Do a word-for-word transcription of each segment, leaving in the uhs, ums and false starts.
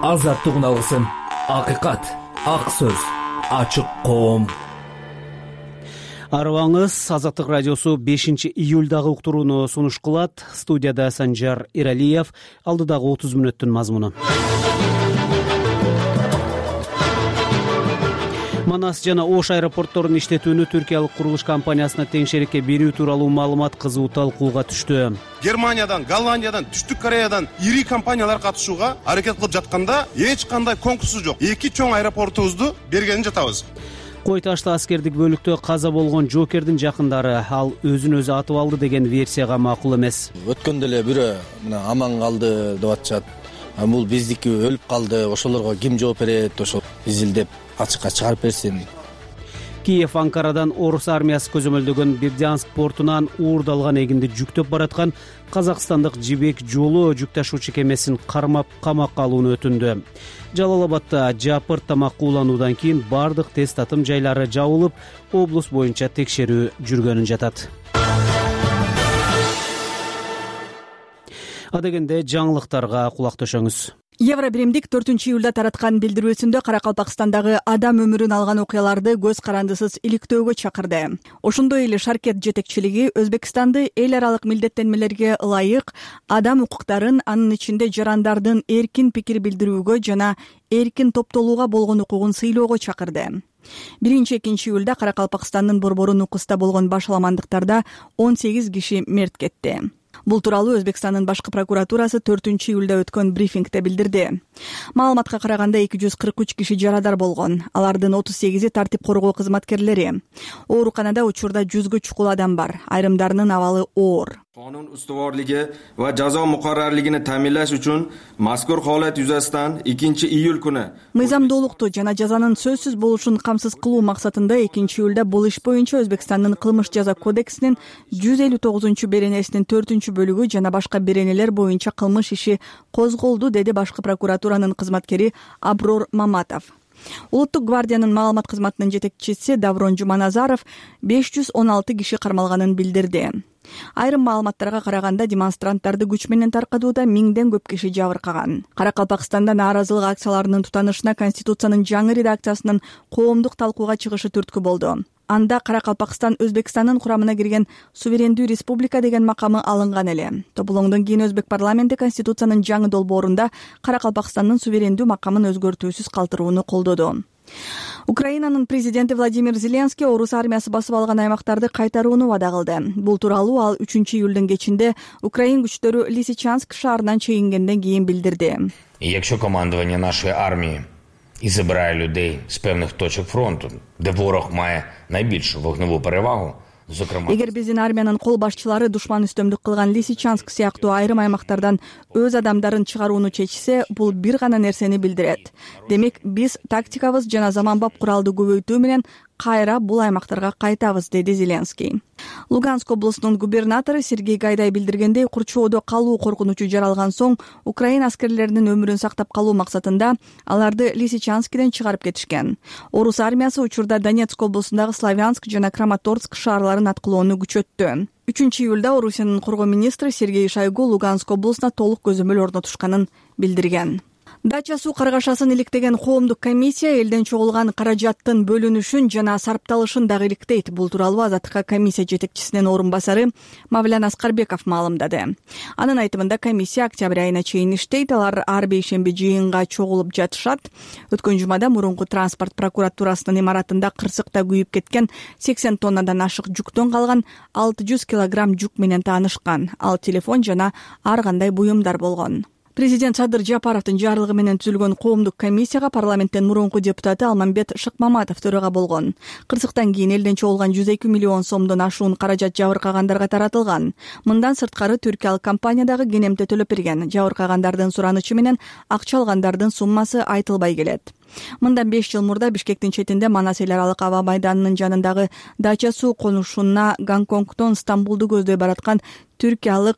Азаттык алгысым, акыйкат, ак сөз, ачык коом. Арыбаңыз, Азаттык радиосу бешинчи июлдагы уктурууну сунуш кылат. Студияда Санжар Иралиев. Алдыдагы отуз мүнөттүн мазмуну. Манас жана Ош аэропортторун иштетүүнү түркиялык курулуш компаниясына теңшерекке берүү тууралуу маалымат кызуу талкууга түштү. Германиядан, Голландиядан, Түштүк Кореядан ири компаниялар катышууга аракет кылып жатканда эч кандай конкурсу жок. Эки чоң аэропортубузду бергенин жатабыз. Кой ташты аскердик бөлүктө каза болгон Жокердин жакындары ал өзүн өзү атып алды деген версияга макул эмес. Өткөндө эле бирөө мына аман калды деп атышат. Бул биздики өлүп калды, ошолорго ким жооп берет, ошо биз илдеп ачыкка чыгарып берсин. Киев Анкарадан орус армиясы көзөмөлдөгөн Бердянск портунан уурдалган эгинди жүктөп бараткан казакстандык Жибек жолу жүк ташуучу кемесин кармап камакка алууну өтүндү. Жалал Абадда жапыр тамак уулануудан кийин бардык тест татым жайлары жабылып, облус боюнча текшерүү жүргөнүн жатат. Адегенде жаңылыктарга кулак төшөңүз. Евробиримдик төртүнчү июлда тараткан билдирүүсүндө Каракалпакстандагы адам өмүрүн алган окуяларды көз карандысыз иликтөөгө чакырды. Ошондой эле Шаркет жетекчилиги Өзбекстанды эл аралык милдеттенмелерге ылайык адам укуктарын, анын ичинде жарандардын эркин пикир билдирүүгө жана эркин топтолууга болгон укугун сыйлоого чакырды. биринчи экинчи июлда Каракалпакстандын борбору Нукуста болгон башаламандыктарда он сегиз киши мерт кетти. Бул тууралуу Өзбекстандын башкы прокуратурасы төртүнчү июлда өткөн брифингде билдирди. Маалыматка караганда эки жүз кырк үч киши жарадар болгон. Алардын отуз сегизи тартип коргоо кызматкерлери. Ооруканада учурда жүзгө чукул адам бар. Айрымдарынын абалы оор. Qonun ustuvorligi va jazo muqarrarligini ta'minlash uchun mazkur holat yuzasidan ikkinchi iyul kuni мыйзамдуулукту жана жазанын сөзсүз болушун камсыз кылуу максатында экинчи июлда бул иш боюнча Өзбекстандын кылмыш жаза кодексинин жүз элүү тогузунчу беренесинин төртүнчү бөлүгү жана башка беренелер боюнча кылмыш иши козголду, деди башкы прокуратуранын кызматкери Аброр Маматов. Улуттук гвардиянын маалымат кызматынын жетекчиси Даврон Жуманазаров беш жүз он алты киши кармалганын билдирди. Айрым маалыматтарга караганда демонстранттарды күч менен таркатууда миңден көп киши жабыркаган. Каракалпакстанда нааразылык акцияларынын тутанышына Конституциянын жаңы редакциясынын коомдук талкууга чыгышы түрткү болду. Анда Каракалпакстан Өзбекстандын курамына кирген суверендүү республика деген макамы алынган эле. Тополоңдон кийин Өзбек парламенти Конституциянын жаңы долбоорунда Каракалпакстандын суверендүү макамын өзгөртүүсүз калтырууну колдоду. Украинанын президенти Владимир Зеленский орус армиясы басып алган аймактарды кайтарууну вада кылды. Бул тууралуу ал үчүнчү июлдун кечинде Украин күчтөрү Лисичанск шаарынан чегингенден кийин билдирди. Якщо командування нашої армії і забирає людей з певних точок фронту, де ворог має найбільшу вогневу перевагу, Эгер биздин армиянын кол башчылары душман үстөмдүк кылган Лисичанск сыяктуу айрым аймактардан өз адамдарын чыгарууну чечсе, бул бир гана нерсени билдирет. Демек, биз тактикабыз жана заманбап куралды көбөйтүү менен кайра бул аймактарга кайтабыз, деди Зеленский. Луганск облусунун губернатору Сергей Гайдай билдиргендей, курчоодо калуу коркунучу жаралган соң Украин аскерлеринин өмүрүн сактап калуу максатында аларды Лисичанскиден чыгарып кетишкен. Орус армиясы учурда Донецк облусундагы Славянск жана Краматорск шаарларын аткылоону күчөттү. үчүнчү июлда Орусиянын коргоо министри Сергей Шойгу Луганск облусуна толук көзөмөл орнотушканын билдирген. Дача суу каргашасын иликтеген коомдук комиссия элден чогулган каражаттын бөлүнүшүн жана сарпталышын дагы иликтейт. Бул тууралуу Азаттыкка комиссия жетекчисинин орун басары Мавлян Аскарбеков маалымдады. Анын айтымында комиссия октябрь айына чейин иштейт. Алар ар бейшемби жыйынга чогулуп жатышат. Өткөн жумада мурунку транспорт прокуратурасынын имаратында кырсыкта күйүп кеткен сексен тоннадан ашык жүктөн калган алты жүз килограмм жүк менен таанышкан. Ал телефон жана ар кандай буюмдар болгон. Президент Садыр Жапаровдун жарлыгы менен түзүлгөн коомдук комиссияга парламенттен мурунку депутаты Алмамбет Шыкмаматов төрага болгон. Кырсыктан кийин элден чогулган жүз эки миллион сомдон ашуун каражат жабыркагандарга таратылган. Мындан сырткары түркиялык компаниядагы кенемте төлөп берген. Жабыркагандардын суранычы менен акча алгандардын суммасы айтылбай келет. Мындан беш жыл мурда Бишкектин четинде Манас эл аралык аба майданынын жанындагы Дача суу конушуна Гонконгдон Стамбулду көздөй бараткан түркиялык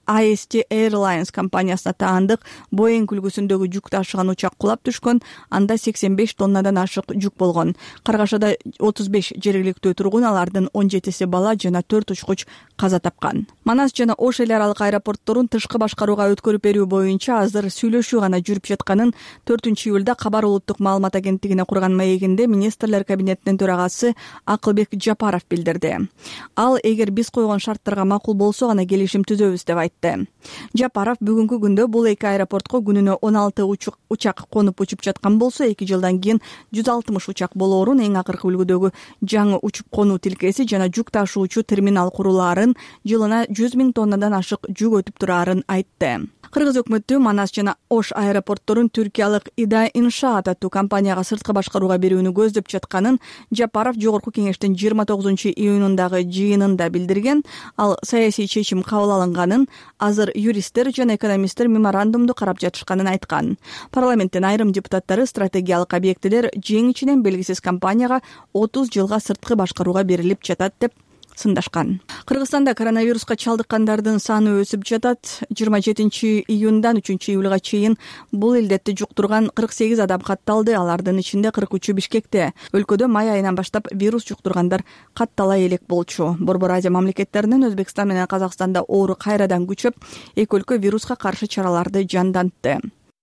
ай эс ти Airlines компаниясына таандык Boeing үлгүсүндөгү жүк ташыган учак кулап түшкөн. Анда сексен беш тоннадан ашык жүк болгон. Каргашада отуз беш жергиликтүү тургун, алардын он жетиси бала жана төрт учкуч каза тапкан. Манас жана Ош эл аралык аэропортторун тышкы башкарууга өткөрүп берүү боюнча азыр сүйлөшүү гана жүрүп жатканын төртүнчү июлда Кабар улуттук маалымат агенттигине курган маегинде министрлер кабинетинин төрагасы Акылбек Жапаров билдирди. Ал эгер биз койгон шарттарга макул болсо гана келишим түзөбүз деп айтты. Жапаров бүгүнкү күндө бул эки аэропортко күнүнө он алты учак конуп учуп жаткан болсо, эки жылдан кийин жүз алтымыш учак болоорун, эң акыркы үлгүдөгү жаңы учуп конуу тилкеси жана жүк ташуучу терминал курулаарын, жылына жүз миң тоннадан ашык жүк өтүп тураарын айтты. Кыргыз өкмөтү Манас жана Ош аэропортторун түркиялык Ида Иншаат аттуу компанияга сырткы башкарууга берүүнү көздөп жатканын Жапаров жогорку кеңештин жыйырма тогузунчу июнундагы жыйынында билдирген. Ал саясий чечим кабыл алынганын, азыр юристтер жана экономисттер меморандумду карап жатышканын айткан. Парламенттин айрым депутаттары стратегиялык объектилер жең ичинен белгисиз компанияга отуз жылга сырткы башкарууга берилип жатат деп сындашкан. Кыргызстанда коронавируска чалдыккандардын саны өсүп жатат. жыйырма жетинчи июндан үчүнчү июлга чейин бул илдетти жуктурган кырк сегиз адам катталды. Алардын ичинде кырк үчү Бишкекте. Өлкөдө май айынан баштап вирус жуктургандар каттала элек болчу. Борбор Азия мамлекеттеринен Өзбекстан менен Казакстанда оору кайрадан күчөп, эки өлкө вируска каршы чараларды жандантты.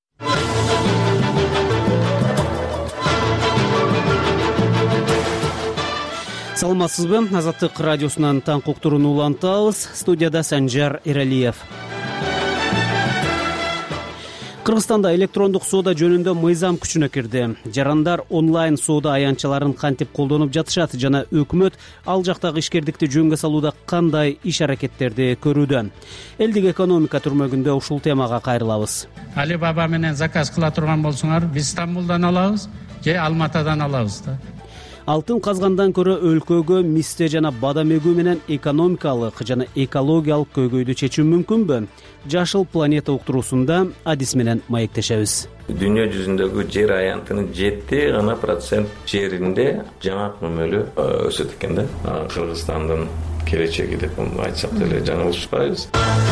Саламатсызбы? Азаттык радиосунан таң уктурууну улантабыз. Студияда Санжар Эралиев. Кыргызстанда электрондук соода жөнүндө мыйзам күчүнө кирди. Жарандар онлайн соода аянтчаларын кантип колдонуп жатышат жана өкмөт ал жактагы ишкердикти жөнгө салууда кандай иш аракеттерди көрүүдө? Элдик экономика түрмөгүндө ушул темага кайрылабыз. Али Баба менен заказ кыла турган болсоңор, биз Стамбулдан алабыз же Алматадан алабыз да. Алтын казгандан көрө өлкөгө мисте жана бадам эгүү менен экономикалык жана экологиялык көйгөйдү чечүү мүмкүнбү? Жашыл планета уктуруусунда адис менен маектешебиз. Дүйнө жүзүндөгү жер аянтынын жети гана процент жеринде жаңа көмөлү өсөт экен да. Кыргызстандын келечеги деп айтсак деле жаңылышпайбыз.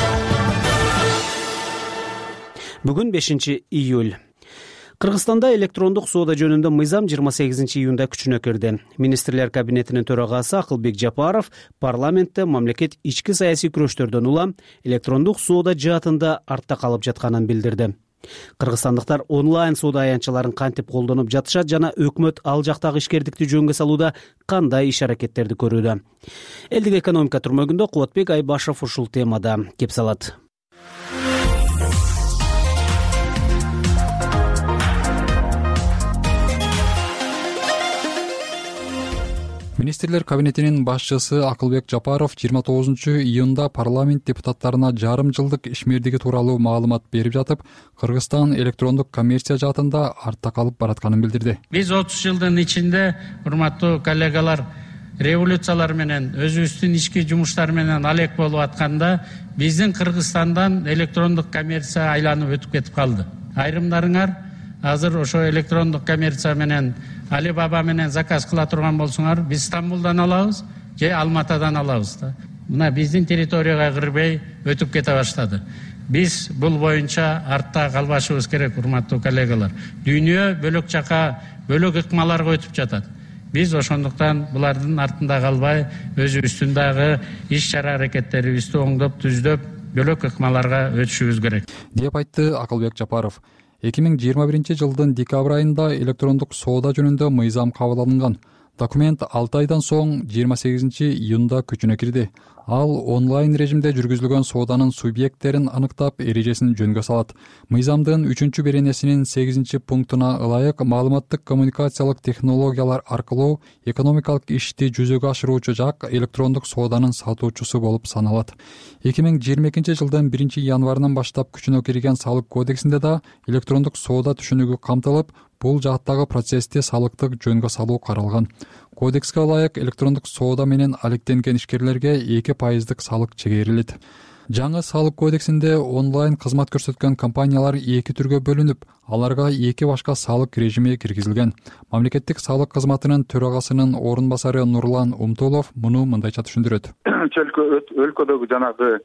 Бүгүн бешинчи июль. Кыргызстанда электрондук соода жөнүндө мыйзам жыйырма сегизинчи июнда күчүнө кирди. Министрлер кабинетинин төрагасы Акылбек Жапаров парламентте мамлекет ички саясий күрөштөрдөн улам электрондук соода жаатында артта калып жатканын билдирди. Кыргызстандыктар онлайн соода аянтчаларын кантип колдонуп жатышат жана өкмөт ал жактагы ишкердикти жөнгө салууда кандай иш аракеттерди көрүүдө? Элдик экономика түрмөгүндө Кубатбек Айбашев ушул темада кеп салат. Министрлер кабинетинин башчысы Акылбек Жапаров жыйырма тогузунчу июнда парламент депутаттарына жарым жылдык ишмердиги тууралуу маалымат берип жатып, Кыргызстан электрондук коммерция жаатында артта калып баратканын билдирди. Биз отуз жылдын ичинде, урматтуу коллегалар, революциялар менен, өзүбүздүн ички жумуштар менен алек болуп атканда, биздин Кыргызстандан электрондук коммерция айланып өтүп кетип калды. Айрымдарыңар азыр ошо электрондук коммерция менен Али Баба менен заказ кыла турган болсоңор, биз Стамбулдан алабыз же Алматадан алабыз да. Мына биздин территорияга кирбей өтүп кете баштады. Биз бул боюнча артта калбашыбыз керек, урматтуу коллегалар. Дүйнө бөлөк жака, бөлөк ыкмаларга өтүп жатат. Биз ошондуктан булардын артында калбай, өзүбүздүн дагы иш-чара аракеттерибизди оңдоп, түздөп, бөлөк ыкмаларга өтүшүбүз керек, деп айтты Акылбек Жапаров. эки миң жыйырма биринчи жылдын декабрь айында электрондук соода жөнүндө мыйзам кабыл алынган. Документ алты айдан соң жыйырма сегизинчи июнда күчүнө кирди. Ал онлайн режимде жүргүзүлгөн сооданын субъекттерин аныктап, эрежесин жөнгө салат. Мыйзамдын үчүнчү беренесинин сегизинчи пунктуна ылайык маалыматтык коммуникациялык технологиялар аркылуу экономикалык ишти жүзөгө ашыруучу жак электрондук сооданын сатуучусу болуп саналат. эки миң жыйырма экинчи жылдын биринчи январынан баштап күчүнө кирген салык кодексинде да электрондук соода түшүнүгү камтылып, бул жааттагы процессти салыктык жөнгө салуу каралган. Кодекске ылайык электрондук соода менен алектенген ишкерлерге эки пайыздык салык чегерилет. Жаңы салык кодексинде онлайн кызмат көрсөткөн компаниялар эки түргө бөлүнүп, аларга эки башка салык режими киргизилген. Мамлекеттик салык кызматынын төрагасынын орун басары Нурлан Умтулов муну мындайча түшүндүрөт. Өлкөдөгү жанагы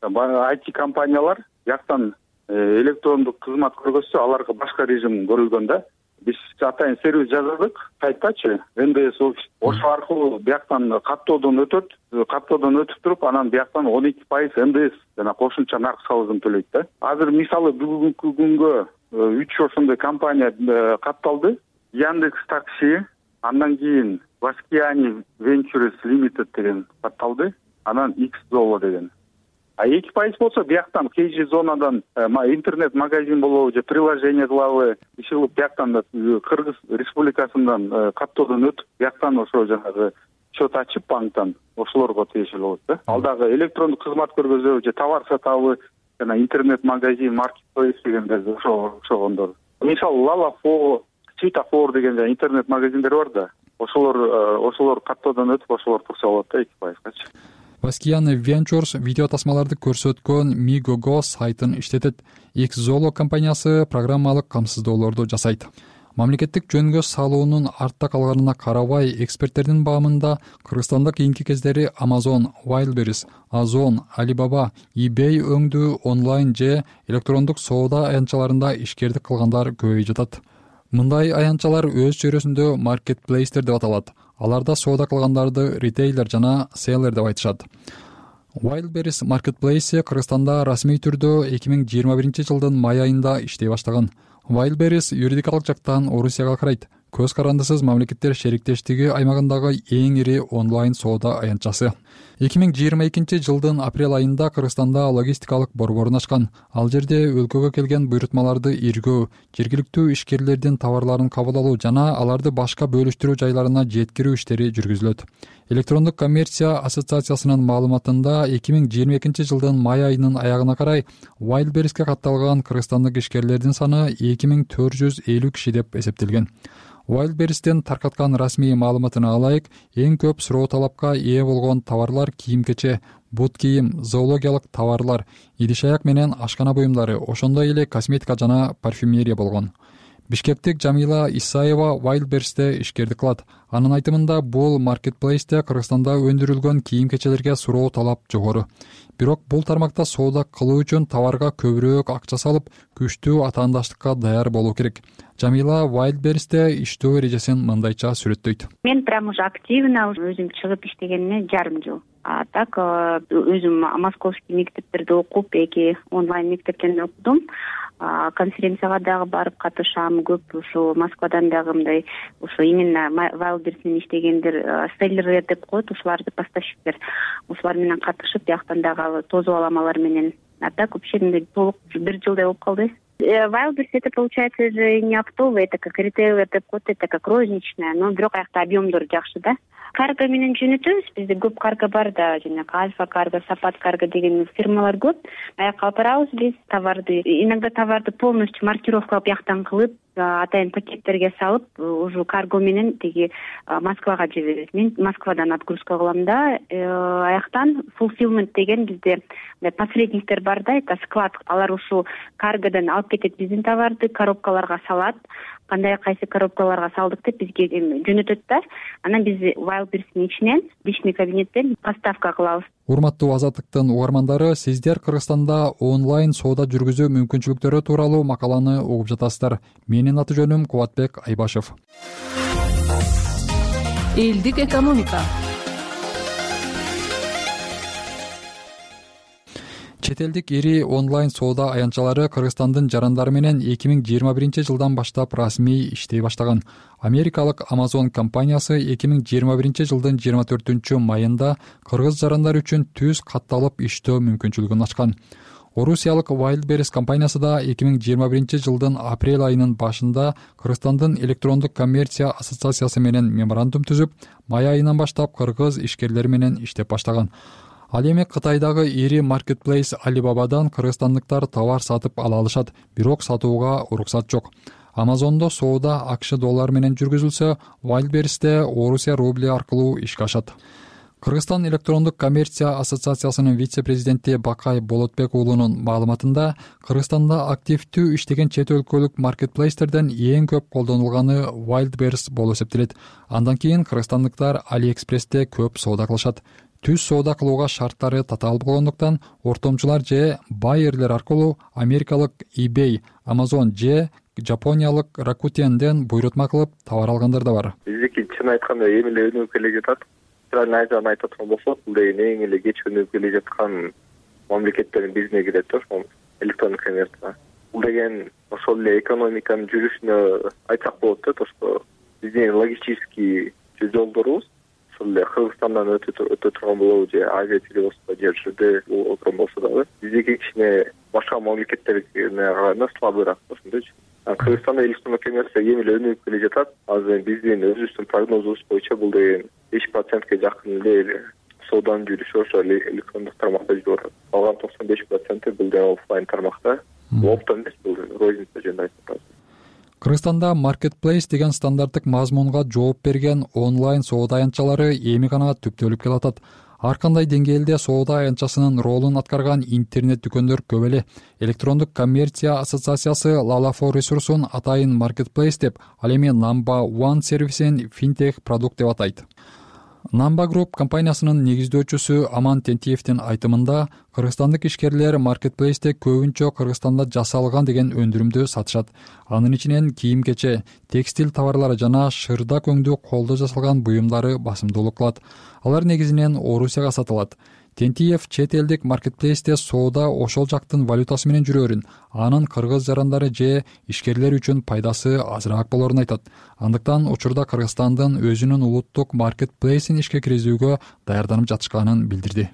ай ти компаниялар бияктан электрондук кызмат көргөзсө аларга башка режим көрүлгөн да. Биз атайын сервис жаздык сайтачы эн дэ эс офис. Ошо аркылуу бияктан каттоодон өтөт. Каттоодон өтүп туруп, анан бияктан он эки пайыз эн дэ эс жана кошумча нарк салыгын төлөйт да. Азыр мисалы бүгүнкү күнгө үч ошондой компания катталды. Яндекс Такси, андан кийин Vaskiani Ventures Limited деген катталды. Анан X Zolo деген. А эки пайыз болсо бияктан кей жи зонадан интернет магазин болобу же приложение кылабы, иши кылып бияктан Кыргыз Республикасынан каттоодон өтүп, бияктан ошо жанагы счет ачып банктан ошолорго тиешелүү болот да. Ал дагы электрондук кызмат көргөзөбү же товар сатабы, жана интернет магазин, маркетплейс дегендер ошо ошогондор. Мисалы Lalafo, Sweetafor деген интернет магазиндер бар да. Ошолор ошолор каттоодон өтүп, ошолор турса болот да эки пайызгачы. Vaskiani Ventures видео тасмаларды көрсөткөн Migogo сайтын иштетет. X Zolo компаниясы программалык камсыздоолорду жасайт. Мамлекеттик жөнгө салуунун артта калганына карабай, эксперттердин баамында Кыргызстанда кийинки кездери Amazon, Wildberries, Озон, Alibaba, eBay өңдүү онлайн же электрондук соода аянтчаларында ишкердик кылгандар көбөйүп жатат. Мындай аянтчалар өз чөйрөсүндө маркетплейстер деп аталат. Аларда соода кылгандарды ритейлер жана селлер деп айтышат. Wildberries маркетплейси Кыргызстанда расмий түрдө эки миң жыйырма биринчи жылдын май айында иштей баштаган. Wildberries юридикалык жактан Орусияга карайт. Көз карандысыз мамлекеттер шериктештиги аймагындагы эң ири онлайн соода аянтчасы. эки миң жыйырма экинчи жылдын апрель айында Кыргызстанда логистикалык борборун ачкан. Ал жерде өлкөгө келген буйрутмаларды иргөө, жергиликтүү ишкерлердин товарларын кабыл алуу жана аларды башка бөлүштүрүү жайларына жеткирүү иштери жүргүзүлөт. Электрондук коммерция ассоциациясынын маалыматында эки миң жыйырма экинчи жылдын май айынын аягына карай Wildberries'ке катталган кыргызстандык ишкерлердин саны эки миң төрт жүз элүү киши деп эсептелген. Wildberries'тен таркаткан расмий маалыматына алайык, эң көп суроо талапка ээ болгон товарлар кийим-кече, бут кийим, зоологиялык товарлар, идиш-аяк менен ашкана буюмдары, ошондой эле косметика жана парфюмерия болгон. Бишкектик Жамила Исаева Wildberries'те ишкердик кылат. Анын айтымында бул маркетплейсте Кыргызстанда өндүрүлгөн кийим-кечелерге суроо талап жогору. Бирок бул тармакта соода кылуу үчүн товарга көбүрөөк акча салып, күчтүү атаандаштыкка даяр болуу керек. Жамила Wildberries'те иштөө эрежесин мындайча сүрөттөйт. Мен прям уже активно өзүм чыгып иштегенине жарым жыл. А так өзүм московский мектептерде окуп, эки онлайн мектептен окудум. Конференцияга дагы барып катышам, көп ушул Москвадан дагы мындай ушул именно Wildberries'мен иштегендер, селлерлер деп коет, ушуларды поставщиктер. Ушулар менен катышып, бияктан дагы тозу аламалар менен. А так вообще мындай толук бир жылдай болуп калды. Wildberries это получается же не оптовый, это как ритейлер деп коет, это как розничная, но бирок аякта объемдор жакшы да. Карго менен жөнөтөбүз, бизде көп карго бар да, жана Альфа карго, Сапат карго деген фирмалар көп. Аякка алып барабыз биз товарды. Иногда товарды полностью маркировкалап яктан кылып, атайын пакеттерге салып, уже карго менен теги Москвага жиберебиз. Мен Москвадан отгрузка кылам да, аяктан fulfillment деген бизде посредниктер бар да, это склад. Алар ушул каргодан алып кетет биздин товарды, коробкаларга салат. Кандай кайсы коробкаларга салдык деп бизге жөнөтөт да. Анан биз Wildberries'тин ичинен, личный кабинеттен поставка кылабыз. Урматтуу Азаттыктын угармандары, сиздер Кыргызстанда онлайн соода жүргүзүү мүмкүнчүлүктөрү тууралуу макаланы угуп жатасыздар. Менин аты жөнүм Кубатбек Айбашев. Элдик экономика. Чет элдик ири онлайн соода аянтчалары Кыргызстандын жарандары менен эки миң жыйырма биринчи жылдан баштап расмий иштей баштаган. Америкалык Amazon компаниясы эки миң жыйырма биринчи жылдын жыйырма төртүнчү майында кыргыз жарандары үчүн түз катталып иштөө мүмкүнчүлүгүн ачкан. Орусиялык Wildberries компаниясы да эки миң жыйырма биринчи жылдын апрель айынын башында Кыргызстандын электрондук коммерция ассоциациясы менен меморандум түзүп, май айынан баштап кыргыз ишкерлери менен иштеп баштаган. Ал эми Кытайдагы ири маркетплейс Alibaba'дан кыргызстандыктар товар сатып ала алышат, бирок сатууга уруксат жок. Amazon'до соода АКШ доллар менен жүргүзүлсө, Wildberries'те Орусия рубли аркылуу ишке ашат. Кыргызстан электрондук коммерция ассоциациясынын вице-президенти Бакай Болотбек уулунун маалыматында, Кыргызстанда активдүү иштеген чет өлкөлүк маркетплейстерден эң көп колдонулганы Wildberries болуп эсептелет. Андан кийин кыргызстандыктар AliExpress'те көп соода кылышат. түз соода кылууга шарттары татаал болгондуктан ортомчулар же байерлер аркылуу америкалык eBay, Amazon же Жапониялык Rakutendен буйрутма кылып товар алгандар да бар. Биздики чын айтканда эми эле өнүгүп келе жатат. Сразу айдан айта турган болсок, бул деген эң эле кеч өнүгүп келе жаткан мамлекеттердин бирине кирет да, ошол электрондук коммерция. Бул деген ошол эле экономиканын жүрүшүнө айтсак болот да, то что биздин логистический жолдорубуз ошол эле Кыргызстандан өтө турган болобу же Азия тилибосо же жерде отурган болсо дагы биздики кичине башка мамлекеттерге караганда слабыйраак ошондойчу. Кыргызстанда электрондук коммерция эми эле өнүгүп келе жатат. Азыр биздин өзүбүздүн прогнозубуз боюнча бул деген беш процентке жакын эле сооданын жүрүшү ошол электрондук тармакта жүрүп атат. Калган токсон беш проценти бул деген офлайн тармакта. Оптом эмес, бул розница жөнүндө айтып. Кыргызстанда Marketplace деген стандарттык мазмунга жооп берген онлайн соода аянтчалары эми гана түптөлүп келатат. Ар кандай деңгээлде соода аянтчасынын ролун аткарган интернет дүкөндөр көп эле. Электрондук коммерция ассоциациясы Lalafo ресурсун атайын Marketplace деп, ал эми Number One сервисин финтех продукт деп атайт. Number Group компаниясынын негиздөөчүсү Аман Тентиевдин айтымында, кыргызстандык ишкерлер Marketplace'те көбүнчө Кыргызстанда жасалган деген өндүрүмдү сатышат. Анын ичинен кийим-кече, текстиль товарлары жана шырда көңдүү колдо жасалган буюмдары басымдуулук кылат. Алар негизинен Орусияга сатылат. Тентиев чет элдик Marketplace'те соода ошол жактын валютасы менен жүрөрүн, анын кыргыз жарандары же ишкерлер үчүн пайдасы азыраак болорун айтат. Андыктан учурда Кыргызстандын өзүнүн улуттук Marketplace'ин ишке киргизүүгө даярданып жатышканын билдирди.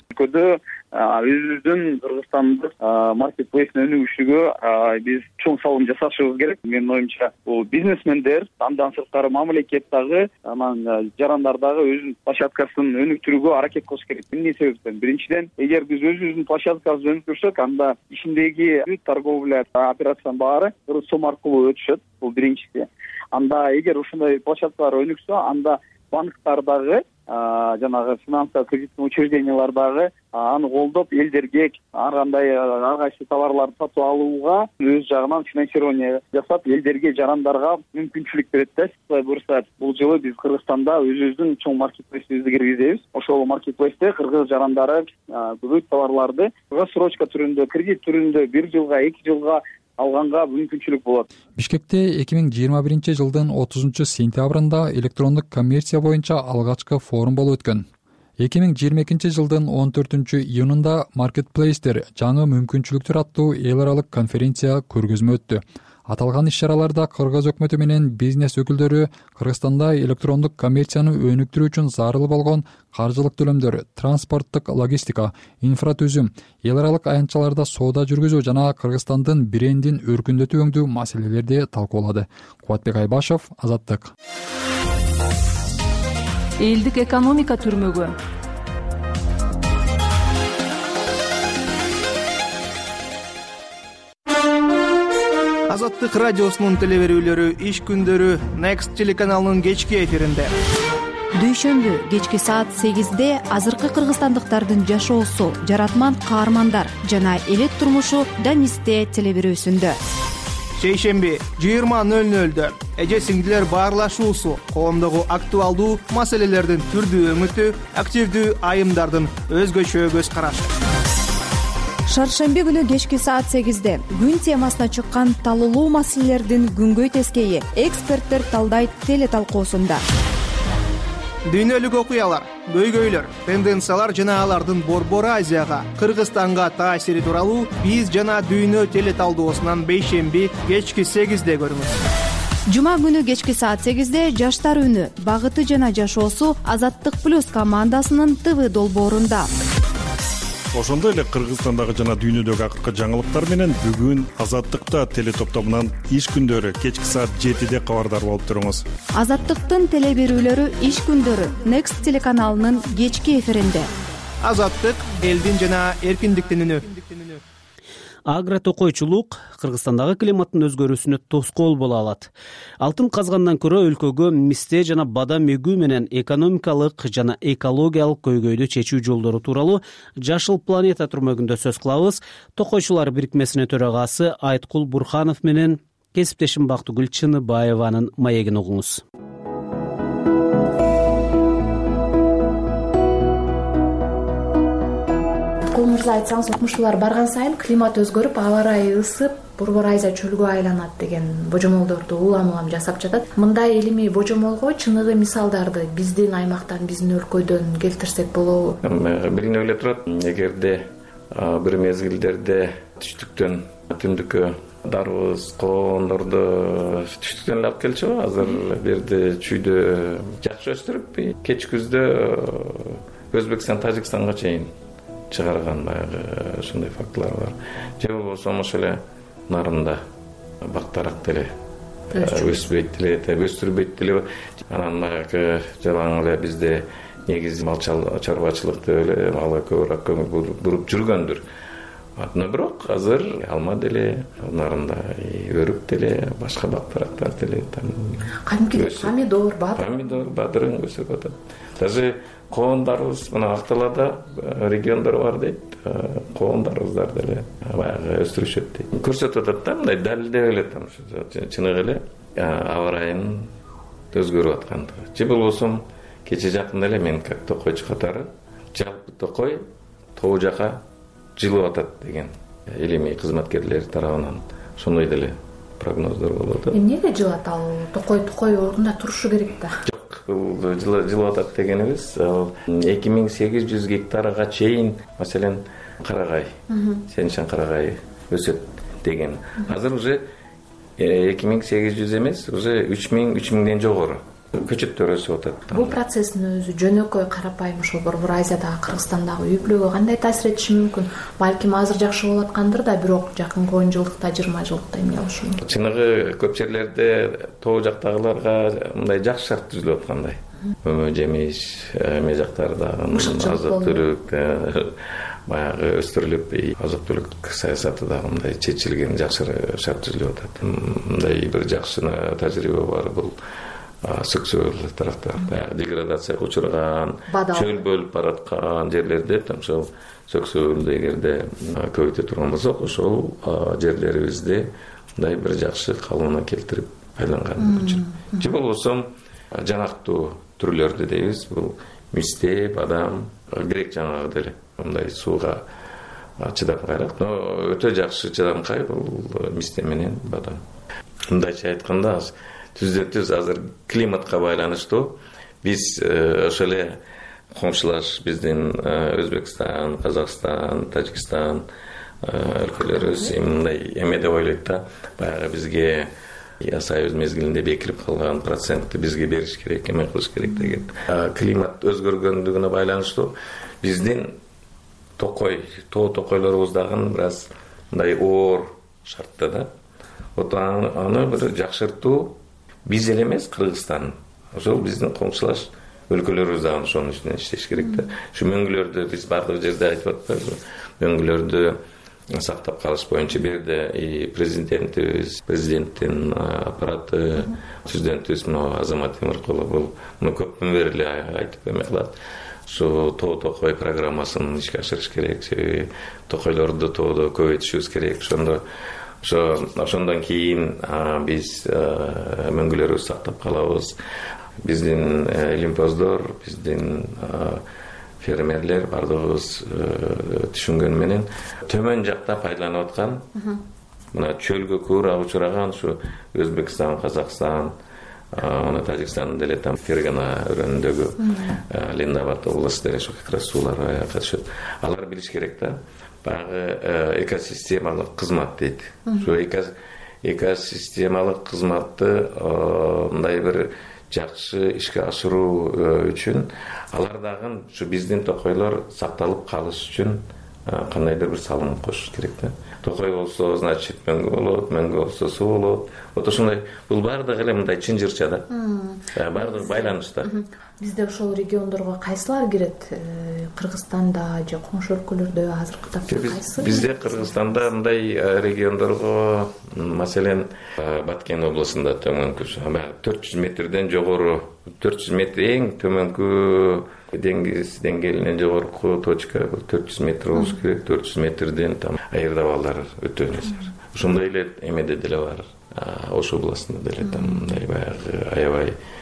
Өзүбүздүн Кыргызстандык Marketplace'ин өнүгүшүгө биз чоң салым жасашыбыз керек. Менин оюмча, бул бизнесмендер андан сырткары мамлекет дагы, анан жарандар дагы өзүнүн площадкасын өнүктүрүүгө аракет кылыш керек. Эмне себептен? Биринчиден, эгер биз өзүбүздүн площадкабызды өнүктүрсөк, анда ичиндеги торговля операциянын баары сом аркылуу өтүшөт. Бул биринчиси. Анда эгер ушундай площадкалар өнүксө, анда банктар дагы, жанагы финансовый кредиттик учреждениялар дагы аны колдоп, элдерге ар кандай ар кайсы товарларды сатып алууга өз жагынан финансирование жасап, элдерге, жарандарга мүмкүнчүлүк берет да. Сулай буюрса, бул жылы биз Кыргызстанда өзүбүздүн чоң маркетплейсибизди киргизебиз. Ошол маркетплейсте кыргыз жарандары көп товарларды рассрочка түрүндө, кредит түрүндө бир жылга, эки жылга алганга мүмкүнчүлүк болот. Бишкекте эки миң жыйырма биринчи жылдын отузунчу сентябрында электрондук коммерция боюнча алгачкы форум болуп өткөн. эки миң жыйырма экинчи жылдын он төртүнчү июнунда Marketplace'тер жаңы мүмкүнчүлүктөр аттуу эл аралык конференция көргөзмө өттү. Аталган иш-чараларда Кыргыз өкмөтү менен бизнес өкүлдөрү Кыргызстанда электрондук коммерцияны өнүктүрүү үчүн зарыл болгон каржылык төлөмдөр, транспорттук логистика, инфратүзүм, эл аралык аянтчаларда соода жүргүзүү жана Кыргызстандын брендин өркүндөтүү өңдүү маселелерди талкуулады. Кубатбек Айбашев, Азаттык. Элдик экономика түрмөгү. Азаттык радиосунун телеберүүлөрү иш күндөрү Next телеканалынын кечки эфиринде. Дүйшөмбү кечки саат сегизде азыркы кыргызстандыктардын жашоосу, жаратман каармандар жана элет турмушу Данисте телеберүүсүндө. Шейшемби жыйырма нөл нөлдө эже сиңдилер баарлашуусу, коомдогу актуалдуу маселелердин түрдүү өңүтү, активдүү айымдардын өзгөчө көз карашы. Шаршемби күнү кечки саат сегизде күн темасына чыккан талуулуу маселелердин күнгөй тескейи эксперттер талдайт телеталкуусунда. Дүйнөлүк окуялар, көйгөйлөр, тенденциялар жана алардын Борбор Азияга, Кыргызстанга таасири тууралуу биз жана дүйнө телеталдоосунан бейшемби кечки сегизде көрүңүз. Жума күнү кечки саат сегизде жаштар үнү, багыты жана жашоосу Азаттык плюс командасынын ТВ долбоорунда. Ошондой эле Кыргызстандагы жана дүйнөдөгү акыркы жаңылыктар менен бүгүн Азаттыкта телетоптомунан иш күндөрү кечки саат жетиде кабардар болуп туруңуз. Азаттыктын телеберүүлөрү иш күндөрү Next телеканалынын кечки эфиринде. Азаттык элдин жана эркиндиктин үнү. Агротокойчулук Кыргызстандагы климаттын өзгөрүүсүнө тоскоол боло алат. Алтын казгандан көрө өлкөгө мисте жана бадам эгүү менен экономикалык жана экологиялык көйгөйдү чечүү жолдору тууралуу Жашыл планета түрмөгүндө сөз кылабыз. Токойчулар бирикмесинин төрагасы Айткул Бурханов менен кесиптешим Бактыгүл Чыныбаеванын маегин угуңуз. мырза, айтсаңыз, укмуштуулар барган сайын климат өзгөрүп, аба ырайы ысып, Борбор Айза чөлгө айланат деген божомолдорду улам улам жасап жатат. Мындай илимий божомолго чыныгы мисалдарды биздин аймактан, биздин өлкөдөн келтирсек болобу? Билинип эле турат, эгерде бир мезгилдерде түштүктөн түндүккө дарбыз, коондорду түштүктөн алып келчү, азыр берде чүйдө жакшы өстүрүп, кеч күздө Өзбекстан, Тажикстанга чейин чыгарган баягы ушундай фактылар бар. Же болбосо ошол эле нарында бактарак деле өспөйт деле, өстүрбөйт деле. Анан баягы жалаң эле бизде негизи мал чарбачылыкты эле малга көбүрөөк көңүл буруп жүргөндүр. Но бирок азыр алма деле, нарында өрүк деле, башка бактарактар деле кадимки помидор, бадыр, помидор, бадырың өсүп атат. Даже коондарыбыз мына Акталада региондор бар дейт, коондарыбыздар деле баягы өстүрүшөт дейт. Көрсөтүп атат да, мындай далилдеп эле там чыныгы эле аба ырайынын өзгөрүп аткандыгы. Же болбосо кече жакында эле мен как токойчу катары жалпы токой тоо жака жылып атат деген илимий кызматкерлер тарабынан ошондой деле прогноздор болуп атат. Эмнеге жылат ал? Токой токой ордунда турушу керек да. Жок, бул жылып атат дегенибиз эки миң сегиз жүз гектарга чейин, маселен, карагай, сеншен карагайы өсөт деген. Азыр уже эки миң сегиз жүз эмес, уже үч миң, үч миңден жогору көчөттөр өсүп атат. Бул процесстин өзү жөнөкөй карапайым ошол Борбор Айзадагы, Кыргызстандагы үй бүлөгө кандай таасир этиши мүмкүн? Балким азыр жакшы болуп аткандыр да, бирок жакынкы он жылдыкта, жыйырма жылдыкта эмне болушу мүмкүн? Чыныгы көп жерлерде тоо жактагыларга мындай жакшы шарт түзүлүп аткандай. Өмө жемиш, эме жактардагы азык түлүк баягы өстүрүлүп, азык түлүк саясаты да мындай чечилген жакшы шарт түзүлүп атат. Мындай бир жакшы тажрыйба бар бул Сөксөөл тарапта деградацияга учурган, чөл бөлүп бараткан жерлерде, ошол Сөксөөлдү эгерде көбөйтө турган болсок, ошол жерлерибизде мындай бир жакшы калыбына келтирип айланган үчүн. Же болбосо жанактуу түрлөрдү дейбиз, бул мисте, бадам, грек жаңагы деле мындай сууга чыдамкайраак, но өтө жакшы чыдамкай бул мисте менен бадам. Мындайча айтканда, түздөн түз азыр климатка байланыштуу биз ошол эле коңшулаш биздин Өзбекстан, Казакстан, Тажикстан өлкөлөрүбүз мындай эме деп ойлойт да, баягы бизге союз мезгилинде бекирип калган процентти бизге бериш керек, эме кылыш керек деген. Климат өзгөргөндүгүнө байланыштуу биздин токой, тоо токойлорубуз дагы бир аз мындай оор шартта да. Вот аны бир жакшыртуу биз эле эмес, Кыргызстан, ошол биздин коңшулаш өлкөлөрүбүз дагы ошонун үстүнөн иштеш керек да. Ушу мөңгүлөрдү биз бардык жерде айтып атпайбызбы? Мөңгүлөрдү сактап калыш боюнча берде президентибиз, президенттин аппараты, түздөн-түз мына Азамат Темиркулов бул муну көптөн бери эле айтып эме кылат. Ушу тоо токой программасын ишке ашырыш керек, себеби токойлорду тоодо көбөйтүшүбүз керек. Ошондо Ошо ошондон кийин биз мөңгүлөрүбүздү сактап калабыз. Биздин илимпоздор, биздин фермерлер бардыгыбыз түшүнгөн менен төмөн жакта пайдаланып аткан мына чөлгө көбүрөөк учураган ушу Өзбекстан, Казакстан, аны Тажикстан деле там Фергана өрөөнүндөгү Ленинабад областы деле ошо как раз суулар катышат. Алар билиш керек да. Баягы экосистемалык кызмат дейт. Ошо экосистемалык кызматты мындай бир жакшы ишке ашыруу үчүн алар дагы ушу биздин токойлор сакталып калыш үчүн кандайдыр бир салым кошуш керек да. Токой болсо, значит, мөңгү болот, мөңгү болсо суу болот. Вот ошондой бул баардыгы эле мындай чынжырча да. Баардыгы байланышта. Бизде ошол региондорго кайсылар кирет? Кыргызстанда же коңшу өлкөлөрдө азыркы тапта кайсы? Бизде Кыргызстанда мындай региондорго, маселен, Баткен областында төмөнкү төрт жүз метрден жогору, төрт жүз метр эң төмөнкү деңиз деңгээлинен жогорку точка төрт жүз метр болуш керек. төрт жүз метрден там айырдабалдар өтө нечер. Ошондой эле эмеде деле бар. Ош областында деле там мындай баягы аябай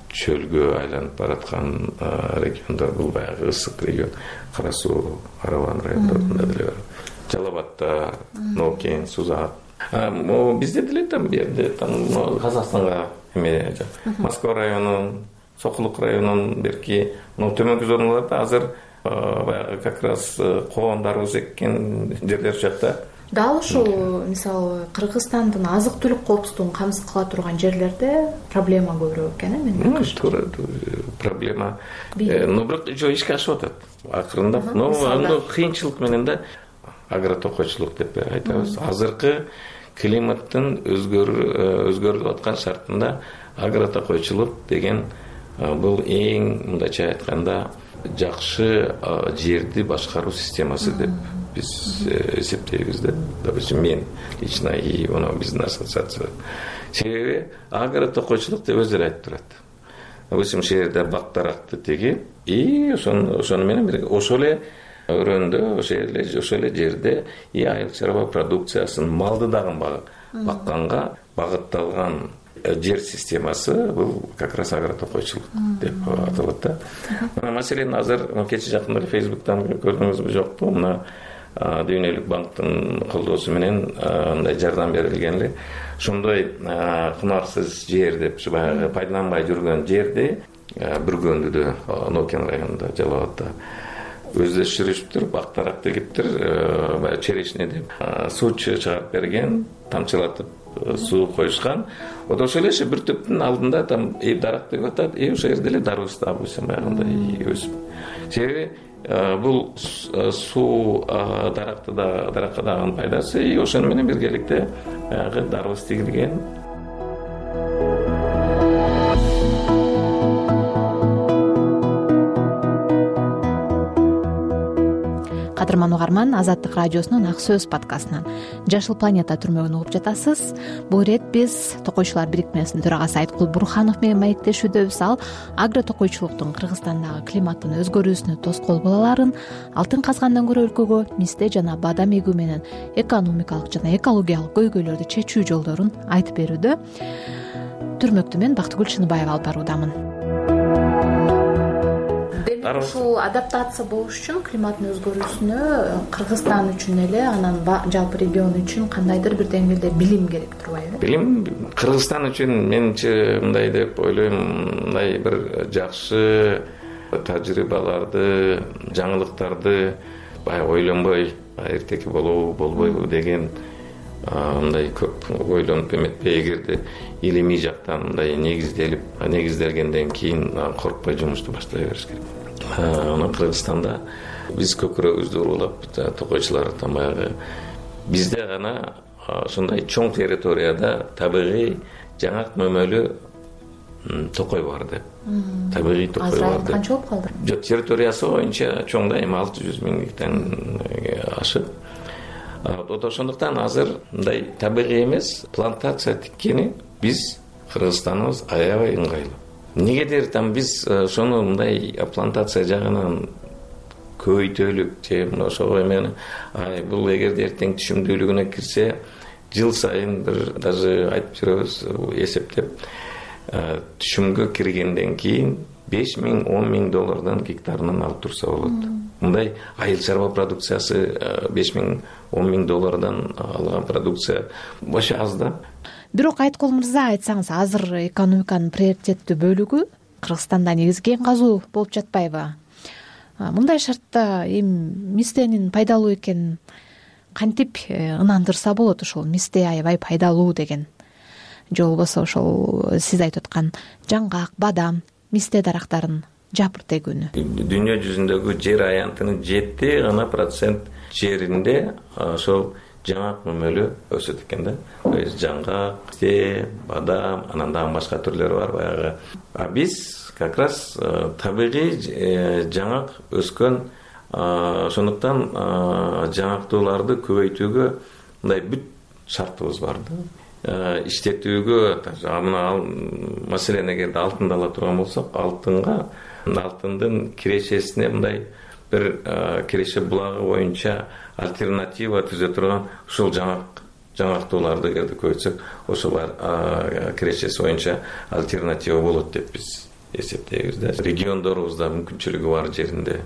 чөлгө айланып бараткан региондор бул баягы ысык регион, Кара Суу, Араван райондорунда деле бар. Жалал Абадта, Ноокейн, Сузак. Бизде деле там берде там Казакстанга эме Москва районунун, Сокулук районунун берки төмөнкү зоналарда азыр баягы как раз коондарыбыз эккен жерлер жакта. Дал ушул мисалы Кыргызстандын азык түлүк коопсуздугун камсыз кыла турган жерлерде проблема көбүрөөк экен эми. Туура, проблема. Но бирок жо ишке ашып атат. Акырындап, но аны кыйынчылык менен да агротокойчулук деп айтабыз. Азыркы климаттын өзгөрүп аткан шартында агротокойчулук деген бул эң мындайча айтканда жакшы жерди башкаруу системасы деп биз эсептейбиз да. Допустим, мен лично и мына биздин ассоциация. Себеби агротокойчулук деп өздөрү айтып турат. Допустим, жерде бак-даракты тегип, и ошону менен бирге ошол эле өрөөндө, ошол эле ошол эле жерде и айыл чарба продукциясын, малды дагы бакканга багытталган жер системасы бул как раз агротокойчулук деп аталат да. Мына маселен азыр кече жакында Facebook'тан көрдүңүзбү жокпу? Мына Дүйнөлүк банктын колдоосу менен мындай жардам берилген эле. Ошондой кунарсыз жер деп баягы пайдаланбай жүргөн жерди Бүргөндүдө, Ноокейн районунда, Жалал Абадта өздөштүрүшүптүр, бак-дарак тегиптир, баягы черешне деп суу чыгарып берген, тамчылатып суу коюшкан. Вот ошол эле бир төптүн алдында там дарак деп атат, и ошол жерде эле дарбыз да болсо баягындай өсүп. Себеби бул суу даракты да даракка дагы пайдасы, и ошону менен биргеликте баягы дарбыз тигилген. Кадырман угарман, Азаттык радиосунун Ак сөз подкастынан Жашыл планета түрмөгүн угуп жатасыз. Бул ирет биз Токойчулар бирикмесинин төрагасы Айткул Бурханов менен маектешүүдөбүз. Ал агротокойчулуктун Кыргызстандагы климаттын өзгөрүүсүнө тоскоол болаларын, алтын казгандан көрө өлкөгө мисте жана бадам эгүү менен экономикалык жана экологиялык көйгөйлөрдү чечүү жолдорун айтып берүүдө. Түрмөктү мен Бактыгүл Чыныбаева алып баруудамын. Ушул адаптация болуш үчүн климаттын өзгөрүүсүнө Кыргызстан үчүн эле, анан жалпы регион үчүн кандайдыр бир деңгээлде билим керек турбайбы? Билим Кыргызстан үчүн менче мындай деп ойлойм, мындай бир жакшы тажрыйбаларды, жаңылыктарды баягы ойлонбой, эртеки болобу, болбойбу деген мындай көп ойлонуп эметпей, эгерде илимий жактан мындай негизделип, негизделгенден кийин коркпой жумушту баштай бериш керек. Аны Кыргызстанда биз көкүрөгүбүздү урулап, токойчулардан баягы бизде гана ушундай чоң территорияда табигый жаңак мөмөлүү токой бар деп. Табигый токой бар деп. Канча болуп калды? Жок, территориясы боюнча чоң да эми алты жүз миң гектардан ашып. Вот ошондуктан азыр мындай табигый эмес плантация тиккени биз Кыргызстаныбыз аябай ыңгайлуу. Негедир там биз ошону мындай плантация жагынан көбөйтөлүп, же ошого эмени ай бул эгерде эртең түшүмдүүлүгүнө кирсе, жыл сайын бир даже айтып жүрөбүз, эсептеп түшүмгө киргенден кийин беш миң он миң доллардан гектарынан алып турса болот. Мындай айыл чарба продукциясы беш миң он миң доллардан алган продукция бош аз да. Бирок Айткул мырза, айтсаңыз, азыр экономиканын приоритеттүү бөлүгү Кыргызстанда негизги кен казуу болуп жатпайбы? Мындай шартта эми мистенин пайдалуу экенин кантип ынандырса болот? Ошол мисте аябай пайдалуу деген, же болбосо ошол сиз айтып аткан жаңгак, бадам, мисте дарактарын жапырт эгүүнү? Дүйнө жүзүндөгү жер аянтынын жети гана процент жеринде ошол жаңак мөмөлү өсөт экен да. Жаңгак, мисте, бадам, анан дагы башка түрлөрү бар баягы. А биз как раз табигый жаңак өскөн, ошондуктан жаңактууларды көбөйтүүгө мындай бүт шартыбыз бар да. Иштетүүгө, мына маселен эгерде алтынды ала турган болсок, алтынга, алтындын кирешесине мындай бир киреше булагы боюнча альтернатива түзө турган ушул жаңак жаңактууларды эгерде көбөйтсөк, ошолар кирешеси боюнча альтернатива болот деп биз эсептейбиз да. Региондорубузда мүмкүнчүлүгү бар жеринде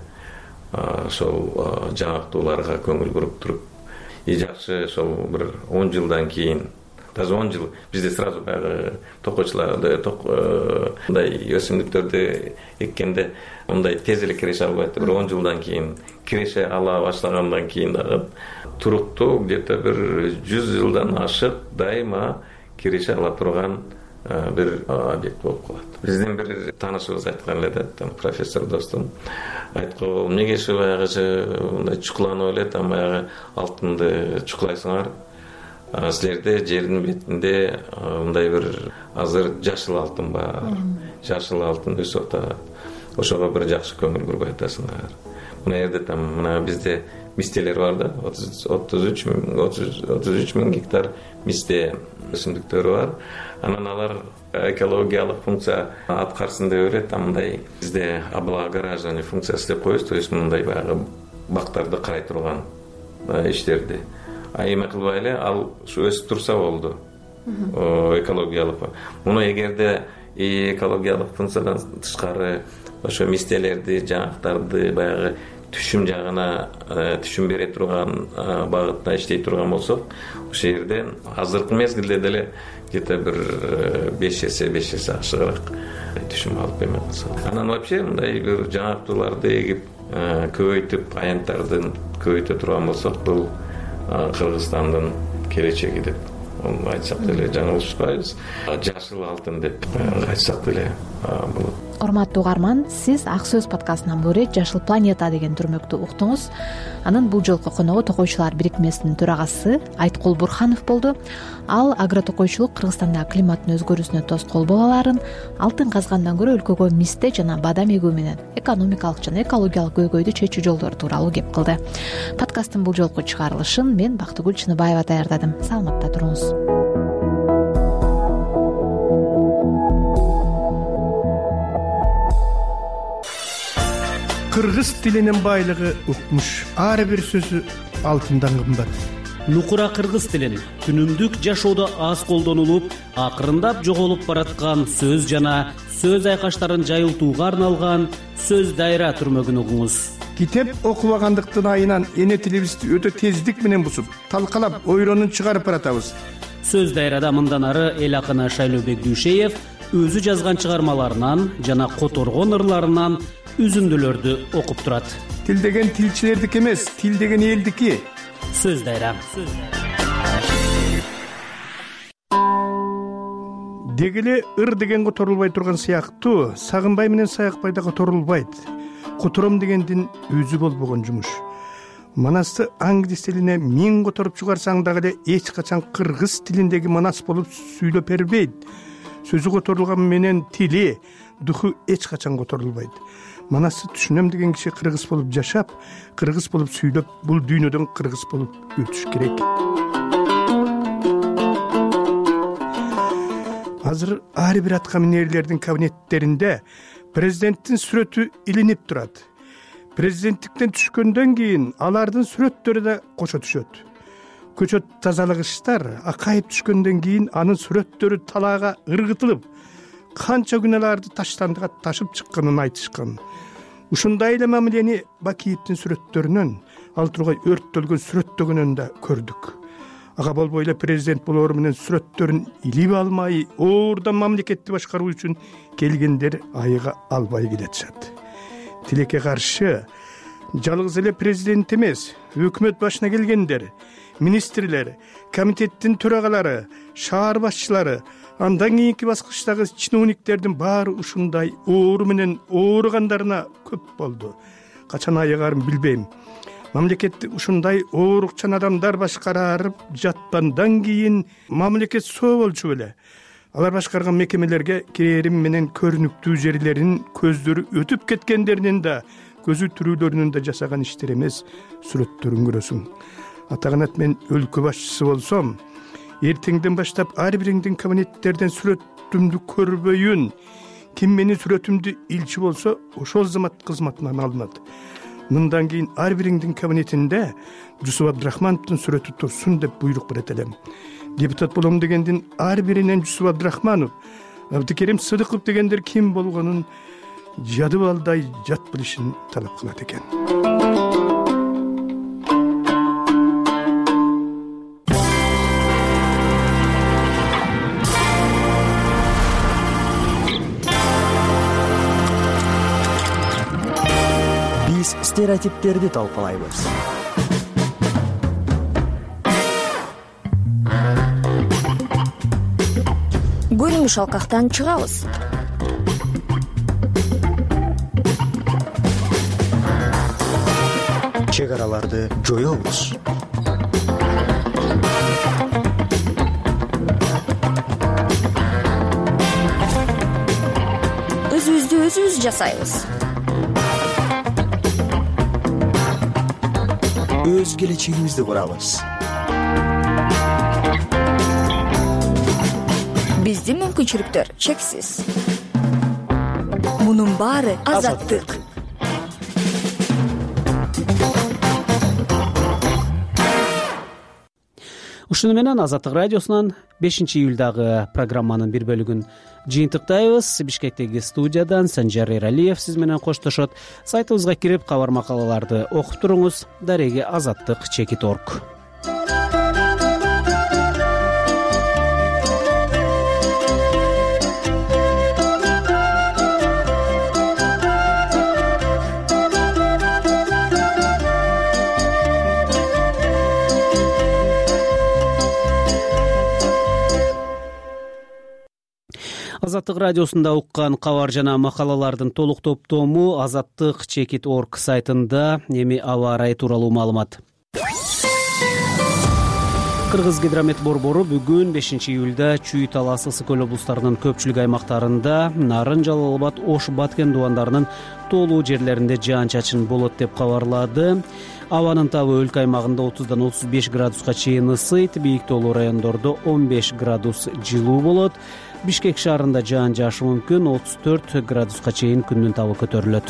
ошол жаңактууларга көңүл буруп туруп, и жакшы ошол бир он жылдан кийин, даже он жыл бизде сразу баягы токойчуларды мындай өсүмдүктөрдү эккенде мындай тез эле киреше албайт. Бир он жылдан кийин киреше ала башлагандан кийин дагы туруктуу где-то бир жүз жылдан ашык дайыма киреше ала турган бир объект болуп калат. Биздин бир таанышыбыз айткан эле да, там профессор достум айткан, эмнеге ушу баягы мындай чукуланып элет, ам баягы алтынды чукулайсыңар, силерде жердин бетинде мындай бир азыр жашыл алтын бар, жашыл алтын өсүп атат, ошого бир жакшы көңүл буруп атасыңар. Мына жерде там мына бизде мистелер бар да, отуз үч миң гектар мисте өсүмдүктөрү бар. Анан алар экологиялык функция аткарсын деп эле, мындай бизде облагораживание функциясы деп коебуз, то есть мындай баягы бактарды карай турган иштерди. А эме кылбай эле ал ушу өсүп турса болду. Экологиялык. Муну эгерде экологиялык функциядан тышкары ошо мистелерди, жаңактарды баягы түшүм жагына түшүм бере турган багытта иштей турган болсок, ошол жерде азыркы мезгилде деле где-то бир беш эсе беш эсе ашыгыраак түшүм алып эме кылса. Анан вообще мындай бир жаңактууларды эгип көбөйтүп, аянттарды көбөйтө турган болсок, бул Кыргызстандын келечеги деп айтсак деле жаңылышпайбыз. Жашыл алтын деп айтсак деле болот. Урматтуу угарман, сиз Ак сөз подкастынан бул ирет Жашыл планета деген түрмөктү уктуңуз. Анын бул жолку коногу Токойчулар бирикмесинин төрагасы Айткул Бурханов болду. Ал агротокойчулук Кыргызстанда климаттын өзгөрүүсүнө тоскоол боло аларын, алтын казгандан көрө өлкөгө мисте жана бадам эгүү менен экономикалык жана экологиялык көйгөйдү чечүү жолдору тууралуу кеп кылды. Подкасттын бул жолку чыгарылышын мен Бактыгүл Чыныбаева даярдадым. Саламатта туруңуз. Кыргыз тилинин байлыгы укмуш. Ар бир сөзү алтындан кымбат. Нукура кыргыз тилин күнүмдүк жашоодо аз колдонулуп, акырындап жоголуп бараткан сөз жана сөз айкаштарын жайылтууга арналган сөз дайра түрмөгүн угуңуз. Китеп окубагандыктын айынан эне тилибизди өтө тездик менен бусуп, талкалап, ойронун чыгарып баратабыз. Сөз дайрада мындан ары эл акыны Шайлообек Дүйшеев өзү жазган чыгармаларынан жана которгон ырларынан үзүндүлөрдү окуп турат. Тил деген тилчилердики эмес, тил деген элдики. Сөз дайра. Дегеле ыр деген которулбай турган сыяктуу, Сагынбай менен Саякбай да которулбайт. Котором дегендин өзү болбогон жумуш. Манасты англис тилине миң которуп чыгарсаң дагы эле эч качан кыргыз тилиндеги манас болуп сүйлөп бербейт. Сөзү которулган менен тили, духу эч качан которулбайт. Манасты түшүнөм деген киши кыргыз болуп жашап, кыргыз болуп сүйлөп, бул дүйнөдөн кыргыз болуп өтүш керек. Азыр ар бир атка минерлердин кабинеттеринде президенттин сүрөтү илинип турат. Президенттиктен түшкөндөн кийин алардын сүрөттөрү да кошо түшөт. Көчөт тазалагычтар акайып түшкөндөн кийин анын сүрөттөрү талаага ыргытылып, канча күнөлөрдү таштандыга ташып чыкканын айтышкан. Ушундай эле мамилени Бакиевдин сүрөттөрүнөн, ал тургай өрттөлгөн сүрөттөгөнөн да көрдүк. Ага болбой эле президент болору менен сүрөттөрүн илип алмай, оордан мамлекетти башкаруу үчүн келгендер айыга албай келатышат. Тилекке каршы жалгыз эле президент эмес, өкмөт башына келгендер, министрлер, комитеттин төрагалары, шаар башчылары, андан кийинки баскычтагы чиновниктердин баары ушундай оору менен ооругандарына көп болду. Качан айыгарын билбейм. Мамлекетти ушундай оорукчан адамдар башкарып жаткандан кийин мамлекет соо болчу беле. Алар башкарган мекемелерге кирерим менен көрүнүктүү жерлерин көздөрү өтүп кеткендеринин да, көзү түрүүлөрүнүн да жасаган иштер эмес, сүрөттөрүн көрөсүң. Атаганат мен өлкө башчысы болсом, эртеңден баштап ар бириңдин кабинеттерден сүрөтүмдү көрбөйүн. Ким менин сүрөтүмдү илчи болсо, ошол замат кызматынан алынат. Мындан кийин ар бириңдин кабинетинде Жусуп Абдрахмановдун сүрөтү турсун деп буйрук берет элем. Депутат болом дегендин ар биринен Жусуп Абдрахманов, Абдыкерим Сыдыков дегендер ким болгонун жады балдай жат билишин талап кылат экен. Биз стереотиптерди талкалайбыз. Көрүнүш алкактан чыгабыз. Чек араларды жоёбуз. Өзүбүздү өзүбүз жасайбыз. Өз келечегибизди курабыз. Биздин мүмкүнчүлүктөр чексиз. Мунун баары азаттык. Ушуну менен Азаттык радиосунан бешинчи июлдагы программанын бир бөлүгүн жыйынтыктайбыз. Бишкектеги студиядан Санжар Эралиев сиз менен коштошот. Сайтыбызга кирип кабар макалаларды окуп туруңуз. Дареги азаттык чекит точка орг. Азаттык радиосунда уккан кабар жана макалалардын толук топтому азаттык чекит точка орг сайтында. Эми аба ырайы тууралуу маалымат. Кыргыз гидромет борбору бүгүн бешинчи июлда Чүй, Талас, Ысык көл облустарынын көпчүлүк аймактарында, Нарын, Жалал абад, Ош, Баткен дубандарынын тоолуу жерлеринде жаан-чачын болот деп кабарлады. Абанын табы өлкө аймагында отуздан отуз беш градуска чейин ысыйт, бийик тоолуу райондордо он беш градус жылуу болот. Бишкек шаарында жаан жаашы мүмкүн, отуз төрт градуска чейин күндүн табы көтөрүлөт.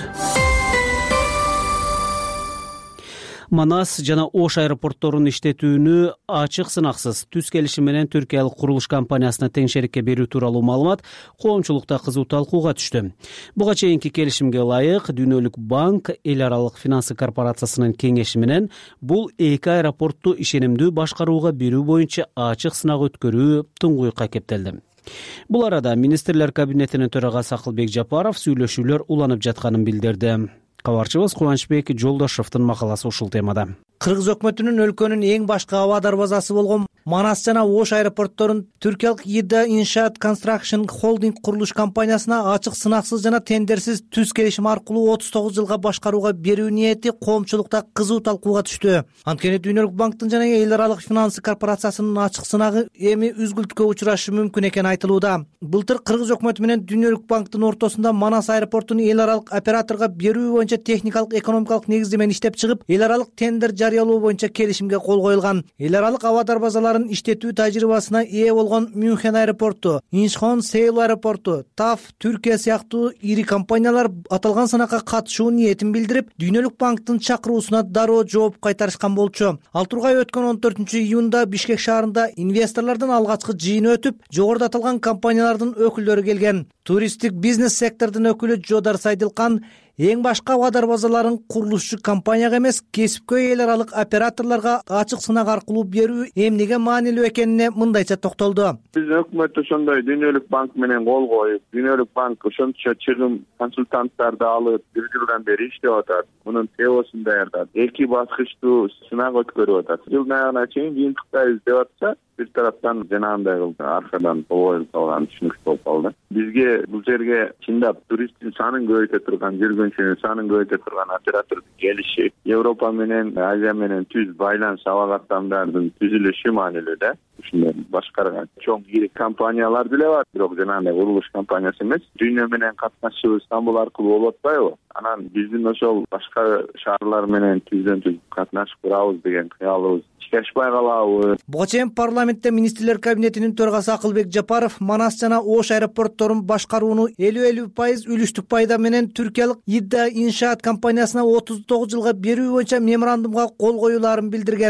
Манас жана Ош аэропортторун иштетүүнү ачык сынаксыз түз келишим менен түркиялык курулуш компаниясына теңшерикке берүү тууралуу маалымат коомчулукта кызуу талкууга түштү. Буга чейинки келишимге ылайык Дүйнөлүк банк эл аралык финансы корпорациясынын кеңеши менен бул эки аэропортту ишенимдүү башкарууга берүү боюнча ачык сынак өткөрүү туңгуюкка кептелди. Бул арада министрлер кабинетинин төрагасы Акылбек Жапаров сүйлөшүүлөр уланып жатканын билдирди. Кабарчыбыз Кубанычбек Жолдошовдун макаласы ушул темада. Кыргыз өкмөтүнүн өлкөнүн эң башкы аба дарбазасы болгон Манас жана Ош аэропортторун түркиялык Ида Иншаат Construction Holding курулуш компаниясына ачык сынаксыз жана тендерсиз түз келишим аркылуу отуз тогуз жылга башкарууга берүү ниети коомчулукта кызуу талкууга түштү. Анткени Дүйнөлүк банктын жана эл аралык финансы корпорациясынын ачык сынагы эми үзгүлтүккө учурашы мүмкүн экени айтылууда. Былтыр Кыргыз өкмөтү менен Дүйнөлүк банктын ортосунда Манас аэропортун эл аралык операторго берүү боюнча техникалык экономикалык негиздемени иштеп чыгып, эл аралык тендер жарыялоо боюнча келишимге кол коюлган. Эл аралык аба дарбазаларын иштетүү тажрыйбасына ээ болгон Мюнхен аэропорту, Инчхон Сейл аэропорту, ТАФ Түркия сыяктуу ири компаниялар аталган сынакка катышуу ниетин билдирип, Дүйнөлүк банктын чакыруусуна дароо жооп кайтарышкан болчу. Ал тургай өткөн он төртүнчү июнда Бишкек шаарында инвесторлордун алгачкы жыйыны өтүп, жогоруда аталган компаниялардын өкүлдөрү келген. Туристтик бизнес сектордун өкүлү Жодар Сайдылкан эң башка аба дарбазаларын курулушчу компанияга эмес, кесипкөй эл аралык операторлорго ачык сынак аркылуу берүү эмнеге маанилүү экенине мындайча токтолду. Биз өкмөт ошондой Дүйнөлүк банк менен кол коюп, Дүйнөлүк банк ошончо чыгым консультанттарды алып бир жылдан бери иштеп атат. Мунун теосун даярдап, эки баскычтуу сынак өткөрүп атат. Жылдын аягына чейин жыйынтыктайбыз деп атса, бир тараптан жанагындай кылды, аркадан коюлуп калган түшүнүксүз болуп калды. Бизге бул жерге чындап туристтин санын көбөйтө турган, жүргүнчүнүн санын көбөйтө турган оператордун келиши, Европа менен Азия менен түз байланыш аба каттамдардын түзүлүшү маанилүү да. Ушундай башкарган чоң ири компаниялар деле бар, бирок жанагындай курулуш компаниясы эмес. Дүйнө менен катнашуу Стамбул аркылуу болуп атпайбы? Анан биздин ошол башка шаарлар менен түздөн түз катнашып турабыз деген кыялыбыз ишкешпай калабы. Буга чейин парламентте министрлер кабинетинин төрагасы Акылбек Жапаров Манас жана Ош аэропортторун башкарууну элүү элүү пайыз үлүштүк пайда менен түркиялык Ида Иншаат компаниясына отуз тогуз жылга берүү боюнча меморандумга кол коюлаарын билдирген.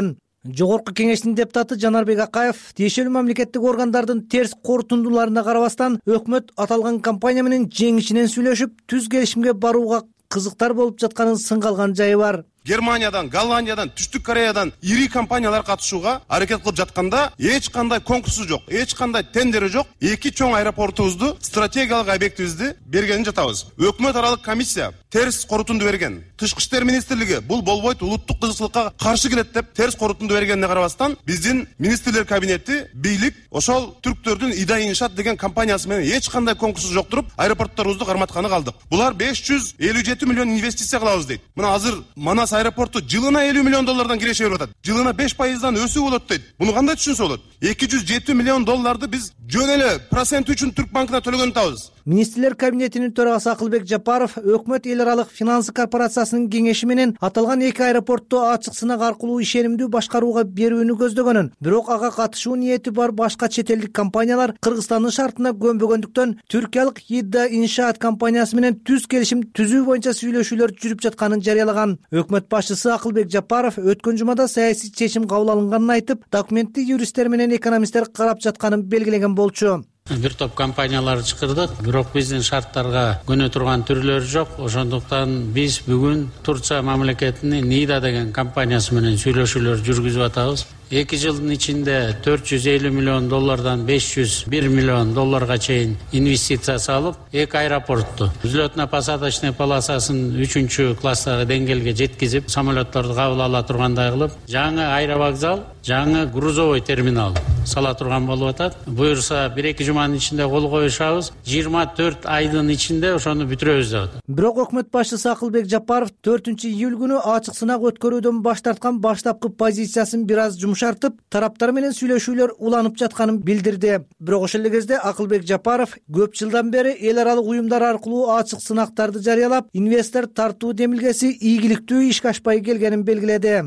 Жогорку Кеңештин депутаты Жанарбек Акаев тиешелүү мамлекеттик органдардын терс корутундуларына карабастан өкмөт аталган компания менен жеңишинен сүйлөшүп түз келишимге барууга кызыктар болуп жатканын сынга алган жайы бар. Германиядан, Голландиядан, Түштүк Кореядан ири компаниялар катышууга аракет кылып жатканда эч кандай конкурсу жок, эч кандай тендери жок. Эки чоң аэропортубузду, стратегиялык объектибизди бергенин жатабыз. Өкмөт аралык комиссия терс корутунду берген. Тышкы иштер министрлиги бул болбойт, улуттук кызыкчылыкка каршы келет деп терс корутунду бергенине карабастан, биздин министрлер кабинети, бийлик ошол түрктөрдүн Ида Иншаат деген компаниясы менен эч кандай конкурсу жок туруп, аэропортторубузду карматканы калдык. Булар беш жүз элүү жети миллион инвестиция кылабыз дейт. Мына азыр Манас аэропорту жылына элүү миллион доллардан киреши берип атат. Жылына беш пайыздан өсүү болот дейт. Буну кандай түшүнсө болот? эки жүз жети миллион долларды биз жөн эле процент үчүн Түрк банкына төлөгөнүн табыз. Министрлер кабинетинин төрагасы Акылбек Жапаров өкмөт эл аралык финансы корпорациясынын кеңеши менен аталган эки аэропортту ачык сынак аркылуу ишенимдүү башкарууга берүүнү көздөгөнүн, бирок ага катышуу ниети бар башка чет элдик компаниялар Кыргызстандын шартына көнбөгөндүктөн түркиялык Ида Иншаат компаниясы менен түз келишим түзүү боюнча сүйлөшүүлөр жүрүп жатканын жарыялаган. Өкмөт башчысы Акылбек Жапаров өткөн жумада саясий чечим кабыл алынганын айтып, документти юристтер менен экономисттер карап жатканын белгилеген болчу. Бир топ компаниялар чакырдык, бирок биздин шарттарга көнө турган түрлөрү жок. Ошондуктан биз бүгүн Турция мамлекетинин Нида деген компаниясы менен сүйлөшүүлөр жүргүзүп атабыз. эки жылдын ичинде төрт жүз элүү миллион доллардан беш жүз бир миллион долларга чейин инвестиция салып, эки аэропортту взлетно-посадочный полосасын үчүнчү класстагы деңгээлге жеткизип, самолетторду кабыл ала тургандай кылып, жаңы аэровокзал, жаңы грузовой терминал сала турган болуп атат. Буюрса бир-эки жуманын ичинде кол коюшабыз, жыйырма төрт айдын ичинде ошону бүтүрөбүз деп атат. Бирок өкмөт башчысы Акылбек Жапаров төртүнчү июль күнү ачык сынак өткөрүүдөн баш тарткан баштапкы позициясын бир аз жумшартып, тараптар менен сүйлөшүүлөр уланып жатканын билдирди. Бирок ошол эле кезде Акылбек Жапаров көп жылдан бери эл аралык уюмдар аркылуу ачык сынактарды жарыялап, инвестор тартуу демилгеси ийгиликтүү ишке ашпай келгенин белгиледи.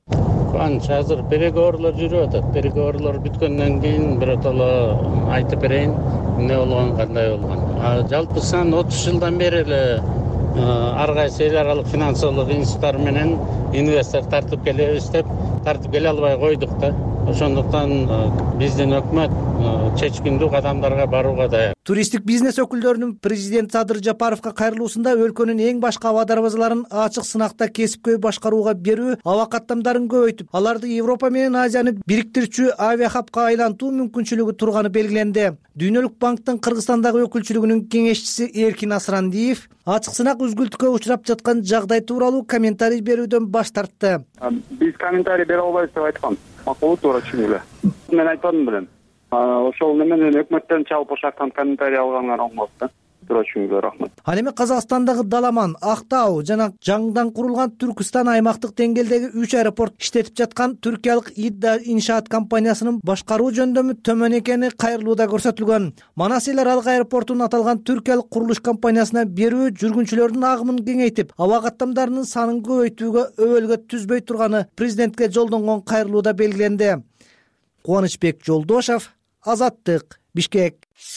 Анча азыр переговорлор жүрүп атат. Переговорлор бүткөндөн кийин биротоло айтып берейин, эмне болгон, кандай болгон. Жалпысынан отуз жылдан бери эле ар кайсы эл аралык финансылык институттар менен инвестор тартып келебиз деп тартып келе албай койдук да. Ошондуктан биздин өкмөт чечкиндүү кадамдарга барууга даяр. Туристтик бизнес өкүлдөрүнүн президент Садыр Жапаровго кайрылуусунда өлкөнүн эң башка аба дарбазаларын ачык сынакта кесипкөй башкарууга берүү аба каттамдарын көбөйтүп, аларды Европа менен Азияны бириктирүүчү авиахабка айлантуу мүмкүнчүлүгү турганы белгиленди. Дүйнөлүк банктын Кыргызстандагы өкүлчүлүгүнүн кеңешчиси Эркин Асрандиев ачык сынак үзгүлтүккө учурап жаткан жагдай тууралуу комментарий берүүдөн баш тартты. Биз комментарий бере албайбыз деп айткам. Макулу туура түшүнүп эле. Мен айтпадым белем. Ошол менен өкмөттөн чалып ошактан комментарий алганга рахмат да. Туура түшүнгүлө рахмат. Ал эми Казакстандагы Даламан, Актау жана жаңыдан курулган Түркстан аймактык деңгээлдеги үч аэропорт иштетип жаткан түркиялык Ида Иншаат компаниясынын башкаруу жөндөмү төмөн экени кайрылууда көрсөтүлгөн. Манас эл аралык аэропортун аталган түркиялык курулуш компаниясына берүү жүргүнчүлөрдүн агымын кеңейтип, аба каттамдарынын санын көбөйтүүгө өбөлгө түзбөй турганы президентке жолдонгон кайрылууда белгиленди. Кубанычбек Жолдошов, Азаттык, Бишкек.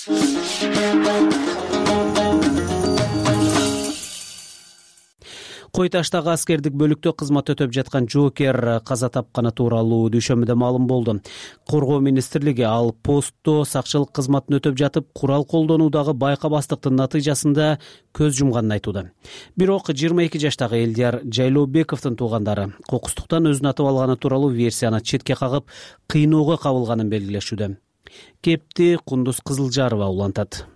Кой таштагы аскердик бөлүктө кызмат өтөп жаткан жоокер каза тапканы тууралуу дүйшөмбүдө маалым болду. Коргоо министрлиги ал постто сакчылык кызматын өтөп жатып, курал колдонуудагы байкабастыктын натыйжасында көз жумганын айтууда. Бирок жыйырма эки жаштагы Элдияр Жайлообековдун туугандары кокустуктан өзүн атып алганы тууралуу версияны четке кагып, кыйноого кабылганын белгилешүүдө. Кепти Кундуз Кызылжарова улантат.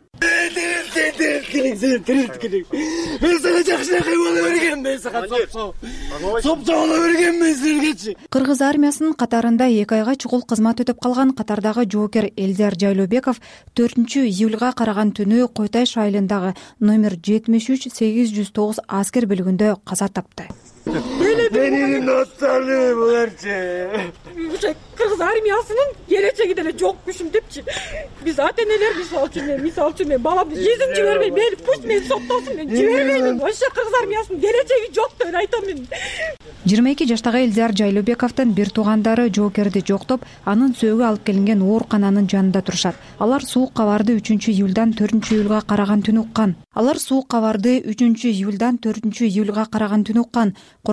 Мен сага жакшынакай боло бергенмин, сага сопсо. Сопсо боло бергенмин силергечи. Кыргыз армиясынын катарында эки айга чукул кызмат өтөп калган катардагы жоокер Элдияр Жайлообеков төртүнчү июлга караган түнү Койташ айылындагы номер жетимиш үч сегиз жүз тогуз аскер бөлүгүндө каза тапты. Менин досторум буларчы. Кыргыз армиясынын келечеги деле жок күшүм депчи. Биз ата энелер мисалы үчүн мен мисалы үчүн мен баламды жизнь жибербейм. Мен пусть мени соттосун, мен жибербейм. Ошо кыргыз армиясынын келечеги жок деп айтам мен. жыйырма эки жаштагы Элдияр Жайлообековдун бир туугандары жоокерди жоктоп, анын сөөгү алып келинген оорукананын жанында турушат. Алар суук кабарды үчүнчү июлдан төртүнчү июлга караган түнү уккан. Алар суук кабарды үчүнчү июлдан төртүнчү июлга караган түнү уккан. Коргоо министри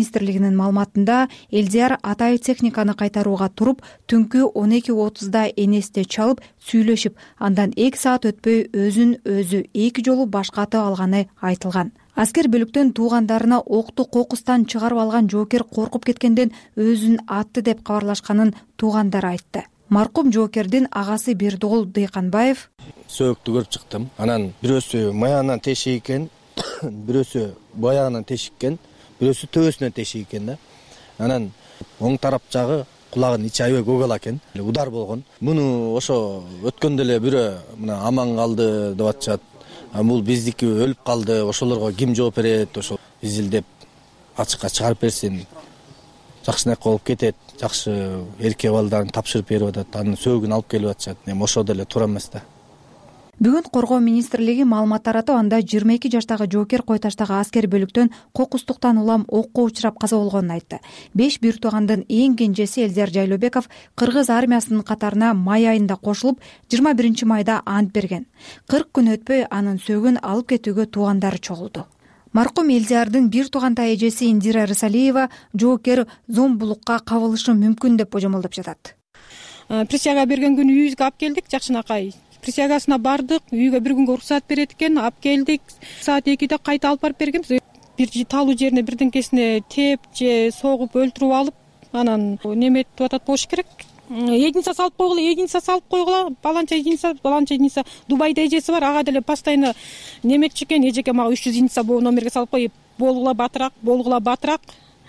министрлигинин маалыматында Элдияр атай техниканы кайтарууга туруп, түнкү он эки отузда энесте чалып сүйлөшүп, андан эки саат өтпөй өзүн өзү эки жолу башкатып алганы айтылган. Аскер бөлүктөн туугандарына окту кокустан чыгарып алган жоокер коркуп кеткенден өзүн атты деп кабарлашканын туугандары айтты. Маркум жоокердин агасы Бердугул Дыйканбаев: Сөөктү көрүп чыктым. Анан бирөөсү маягынан тешик экен, бирөөсү баягынан тешик экен, бирөөсү төбөсүнөн тешик экен да. Анан оң тарап жагы кулагынын ичи аябай көгала экен. Удар болгон. Муну ошо өткөндө эле бирөө мына аман калды деп атышат. Бул биздики өлүп калды, ошолорго ким жооп берет, ошо изилдеп ачыкка чыгарып берсин. Жакшынакай болуп кетет, жакшы эркек балдарын тапшырып берип атат, анын сөөгүн алып келип атышат. Эми ошо деле туура эмес да. Бүгүн Коргоо министрлиги маалымат таратып, анда жыйырма эки жаштагы жоокер кой таштагы аскер бөлүктөн кокустуктан улам окко учурап каза болгонун айтты. Беш бир туугандын эң кенжеси Элдияр Жайлообеков кыргыз армиясынын катарына май айында кошулуп, жыйырма биринчи майда ант берген. кырк күн өтпөй анын сөөгүн алып кетүүгө туугандары чогулду. Маркум Элдиярдын бир туугантай эжеси Индира Рысалиева жоокер зомбулукка кабылышы мүмкүн деп божомолдоп жатат. Присяга берген күнү үйүбүзгө алып келдик, жакшынакай. Присягасына бардык, үйгө бир күнгө уруксаат берет экен, алып келдик. Саат экиде кайта алып барып бергенбиз. Бир талуу жерине бирдеңкесине теп же согуп өлтүрүп алып, анан неметип атат болуш керек. Единица салып койгула, единица салып койгула, баланча единица, баланча единица. Дубайда эжеси бар, ага деле постоянно неметчи экен, эжеке мага үч жүз единица бул номерге салып коюп, болгула батыраак, болгула батыраак.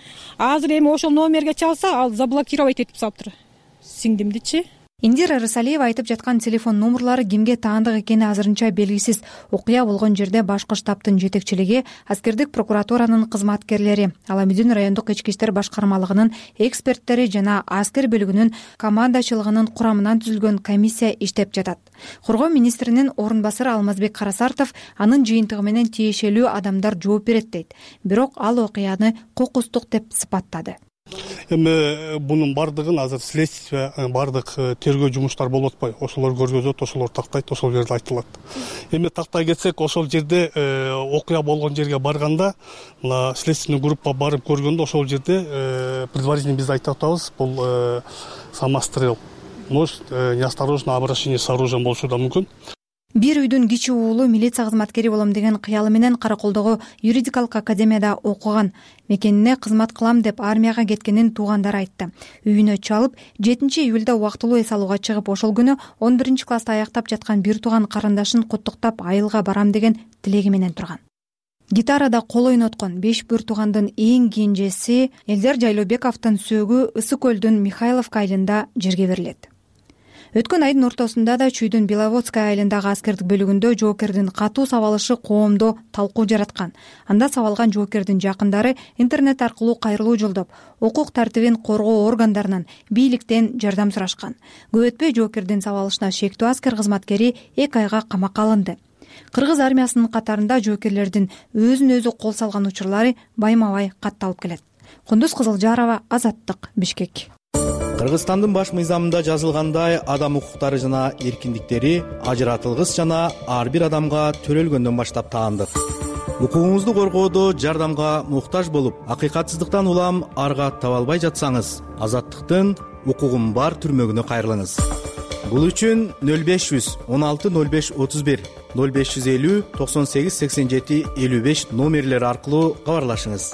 Азыр эми ошол номерге чалса, ал заблокировать этип салыптыр. Сиңдимдичи. Индира Рысалиева айтып жаткан телефон номерлары кимге таандык экени азырынча белгисиз. Окуя болгон жерде башкы штабтын жетекчилиги, аскердик прокуратуранын кызматкерлери, Аламүдүн райондук ички иштер башкармалыгынын эксперттери жана аскер бөлүгүнүн командачылыгынын курамынан түзүлгөн комиссия иштеп жатат. Коргоо министринин орун басары Алмазбек Карасартов анын жыйынтыгы менен тиешелүү адамдар жооп берет дейт. Бирок ал окуяны кокустук деп сыпаттады. Эми бунун бардыгын азыр следствие, бардык тергөө жумуштары болуп атпайбы? Ошолор көргөзөт, ошолор тактайт, ошол жерде айтылат. Эми тактай кетсек, ошол жерде окуя болгон жерге барганда, мына следственный группа барып көргөндө ошол жерде предварительно биз айтып атабыз, бул самострел. Может, неосторожное обращение с оружием болушу да мүмкүн. Бир үйдүн кичи уулу милиция кызматкери болом деген кыялы менен Караколдогу юридикалык академияда окуган. Мекенине кызмат кылам деп армияга кеткенин туугандары айтты. Үйүнө чалып, жетинчи июлда убактылуу эс алууга чыгып, ошол күнү он биринчи класста аяктап жаткан бир тууган карындашын куттуктап айылга барам деген тилеги менен турган. Гитарада кол ойноткон беш бир туугандын эң кенжеси Элдияр Жайлообековдун сөөгү Ысык көлдүн Михайловка айылында жерге берилет. Өткөн айдын ортосунда да Чүйдүн Беловодская айылындагы аскердик бөлүгүндө жоокердин катуу сабалышы коомдо талкуу жараткан. Анда сабалган жоокердин жакындары интернет аркылуу кайрылуу жолдоп, укук тартибин коргоо органдарынан, бийликтен жардам сурашкан. Көп өтпөй жоокердин сабалышына шектүү аскер кызматкери эки айга камакка алынды. Кыргыз армиясынын катарында жоокерлердин өзүн өзү кол салган учурлары байма-бай катталып келет. Кундуз Кызылжарова, Азаттык, Бишкек. Кыргызстандын баш мыйзамында жазылгандай, адам укуктары жана эркиндиктери ажыратылгыс жана ар бир адамга төрөлгөндөн баштап таандык. Укугуңузду коргоодо жардамга муктаж болуп, акыйкатсыздыктан улам арга таба албай жатсаңыз, Азаттыктын укугум бар түрмөгүнө кайрылыңыз. Бул үчүн нөл беш жүз он алты нөл беш отуз бир, нөл беш жүз элүү токсон сегиз сексен жети элүү беш номерлери аркылуу кабарлашыңыз.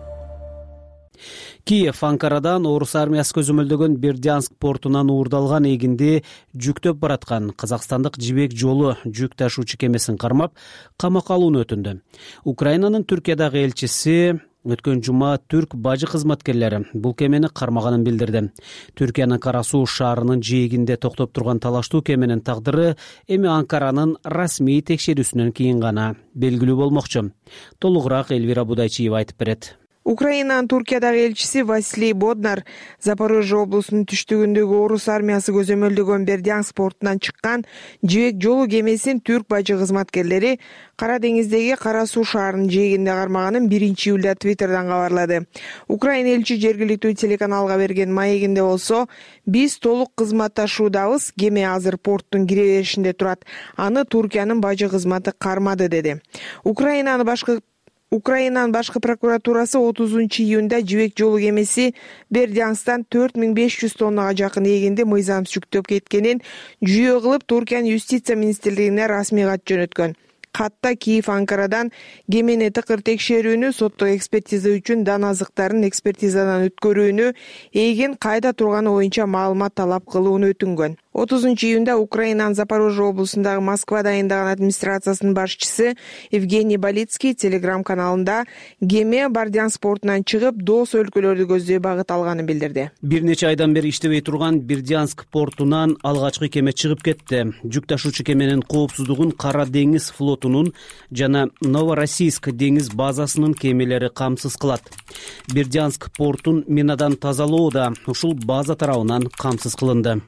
Киев Анкарадан орус армиясы көзөмөлдөгөн Бердянск портунан уурдалган эгинди жүктөп бараткан казакстандык жибек жолу жүк ташуучу кемесин кармап, камакка алууну өтүндү. Украинанын Түркиядагы элчиси өткөн жума түрк бажы кызматкерлери бул кемени кармаганын билдирди. Түркиянын Кара суу шаарынын жээгинде токтоп турган талаштуу кеменин тагдыры эми Анкаранын расмий текшерүүсүнөн кийин гана белгилүү болмокчу. Толугураак Элвира Будайчиева айтып берет. Украинанын Туркиядагы элчиси Василий Боднар Запорожье облусунун түштүгүндөгү орус армиясы көзөмөлдөгөн Бердянск портунан чыккан жибек жолу кемесин түрк бажы кызматкерлери Кара деңиздеги Кара суу шаарынын жээгинде кармаганын биринчи июлда Твиттерден кабарлады. Украина элчи жергиликтүү телеканалга берген маегинде болсо, биз толук кызматташуудабыз, кеме азыр порттун кире беришинде турат. Аны Туркиянын бажы кызматы кармады деди. Украинаны башкы Украинанын башкы прокуратурасы отузунчу июнда жибек жолу кемеси Бердянсктан төрт миң беш жүз тоннага жакын эгинди мыйзамсыз жүктөп кеткенин жүйө кылып Туркиянын юстиция министрлигине расмий кат жөнөткөн. Катта Киев Анкарадан кемени тыкыр текшерүүнү, соттук экспертиза үчүн дан азыктарын экспертизадан өткөрүүнү, эгин кайда турганы боюнча маалымат талап кылууну өтүнгөн. отузунчу июнда Украинанын Запорожье облусундагы Москва дайындаган администрациясынын башчысы Евгений Балицкий Телеграм каналында кеме Бердянск портунан чыгып, дос өлкөлөрдү көздөй багыт алганын билдирди. Бир нече айдан бери иштебей турган Бердянск портунан алгачкы кеме чыгып кетти. Жүк ташуучу кеменин коопсуздугун Кара деңиз флотунун жана Новороссийск деңиз базасынын кемелери камсыз кылат. Бердянск портун минадан тазалоо да ушул база тарабынан камсыз кылынды,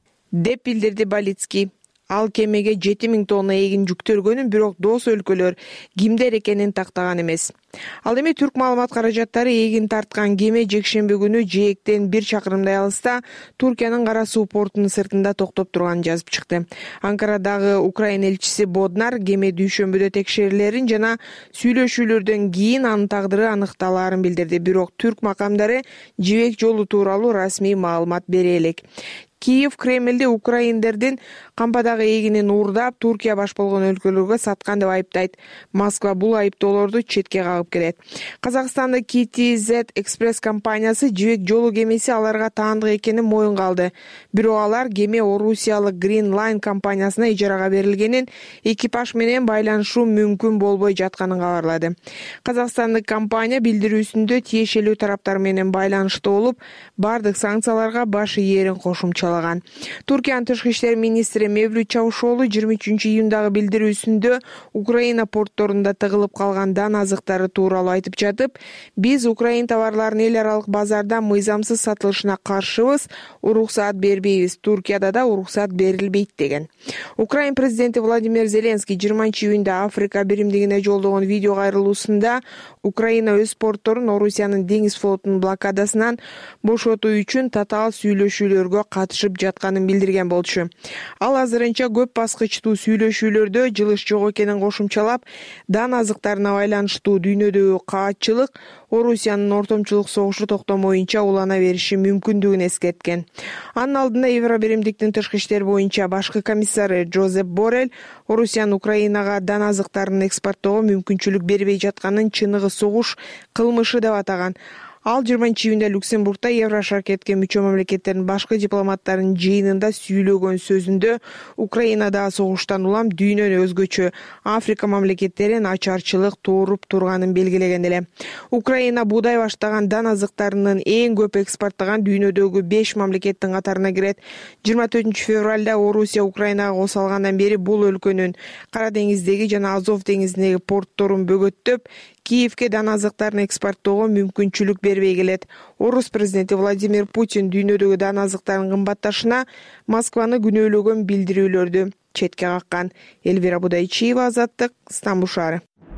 деп билдирди Балицкий. Ал кемеге жети миң тонна эгин жүктөргөнүн, бирок дос өлкөлөр кимдер экенин тактаган эмес. Ал эми түрк маалымат каражаттары эгин тарткан кеме жекшемби күнү Жээктен бир чакырымдай алыста Туркиянын Кара суу портунун сыртында токтоп турганын жазып чыкты. Анкарадагы Украина элчиси Боднар кеме дүйшөмбүдө текшерилерин жана сүйлөшүүлөрдөн кийин анын тагдыры аныкталаарын билдирди. Бирок түрк макамдары жибек жолу тууралуу расмий маалымат бере элек. Киев Кремлди украиндердин кампадагы эгинин уурдап, Туркия баш болгон өлкөлөргө саткан деп айыптайт. Москва бул айыптоолорду четке кагып келет. Казакстанда Ки Ти Зет Экспресс компаниясы жибек жолу кемеси аларга таандык экенин моюнга алды. Бирок алар кеме Орусиялык Green Line компаниясына ижарага берилгенин, экипаж менен байланышуу мүмкүн болбой жатканын кабарлады. Казакстандык компания билдирүүсүндө тиешелүү тараптар менен байланышта болуп, бардык санкцияларга баш ийерин кошумчалаган. Туркиянын тышкы иштер министри Мевлют Чавушоглу жыйырма үчүнчү июндагы билдирүүсүндө Украина портторунда тыгылып калган дан азыктары тууралуу айтып жатып, биз Украин товарларынын эл аралык базарда мыйзамсыз сатылышына каршыбыз, уруксаат бербейбиз, Туркияда да уруксаат берилбейт деген. Украин президенти Владимир Зеленский жыйырманчы июнда Африка биримдигине жолдогон видео кайрылуусунда Украина өз портторун Орусиянын деңиз флотунун блокадасынан бошотуу үчүн татаал сүйлөшүүлөргө катышып жатканын билдирген болчу. Ал азырынча көп баскычтуу сүйлөшүүлөрдө жылыш жок экенин кошумчалап, дан азыктарына байланыштуу дүйнөдөгү каатчылык Орусиянын ортомчулук согушу токтомоюнча улана бериши мүмкүндүгүн эскерткен. Анын алдында Евробиримдиктин тышкы иштер боюнча башкы комиссары Жозеп Боррель Орусиянын Украинага дан азыктарын экспорттоого мүмкүнчүлүк бербей жатканын чыныгы согуш кылмышы деп атаган. Ал жыйырманчы июнда Люксембургда Еврошаркетке мүчө мамлекеттердин башкы дипломаттарынын жыйынында сүйлөгөн сөзүндө Украинадагы согуштан улам дүйнөнү өзгөчө Африка мамлекеттерин ачарчылык тууруп турганын белгилеген эле. Украина буудай баштаган дан азыктарынын эң көп экспорттогон дүйнөдөгү беш мамлекеттин катарына кирет. жыйырма төртүнчү февралда Орусия Украинага кол салгандан бери бул өлкөнүн Кара деңиздеги жана Азов деңизиндеги портторун бөгөттөп, Киевке дан азыктарын экспорттоого мүмкүнчүлүк бербей келет. Орус президенти Владимир Путин дүйнөдөгү дан азыктарын кымбатташына Москваны күнөөлөгөн билдирүүлөрдү четке каккан. Элвира Будайчиева, Азаттык, Стамбул шаары.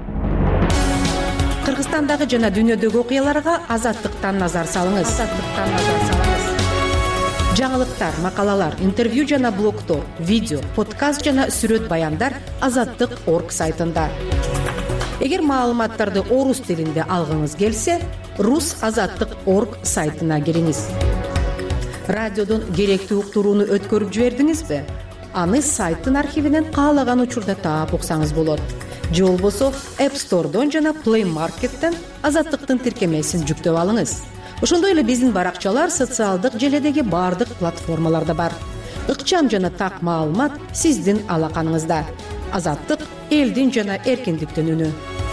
Кыргызстандагы жана дүйнөдөгү окуяларга Азаттыктан назар салыңыз. Азаттыктан назар салыңыз. Жаңылыктар, макалалар, интервью жана блогтор, видео, подкаст жана сүрөт баяндар азаттык точка орг сайтында. Эгер маалыматтарды орус тилинде алгыңыз келсе, рус азаттык точка орг сайтына кириңиз. Радиодон керектүү уктурууну өткөрүп жибердиңизби? Аны сайттын архивинен каалаган учурда таап уксаңыз болот. Же болбосо App Store'дон жана Play Market'тен азаттыктын тиркемесин жүктөп алыңыз. Ошондой эле биздин баракчалар социалдык желедеги бардык платформаларда бар. Ыкчам жана так маалымат сиздин алаканыңызда. Азаттык элдин жана эркиндиктин үнү.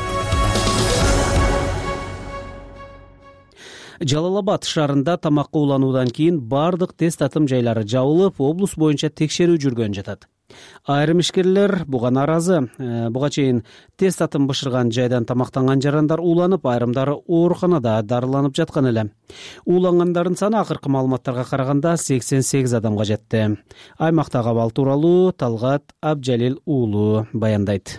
Жалал Абад шаарында тамакка улануудан кийин бардык тест татым жайлары жабылып, облус боюнча текшерүү жүргөн жатат. Айрым ишкерлер буга нааразы. Буга чейин тест татым бышырган жайдан тамактанган жарандар уланып, айрымдары ооруканада дарыланып жаткан эле. Уулангандардын саны акыркы маалыматтарга караганда сексен сегиз адамга жетти. Аймактагы абал тууралуу Талгат Абжалил уулу баяндайт.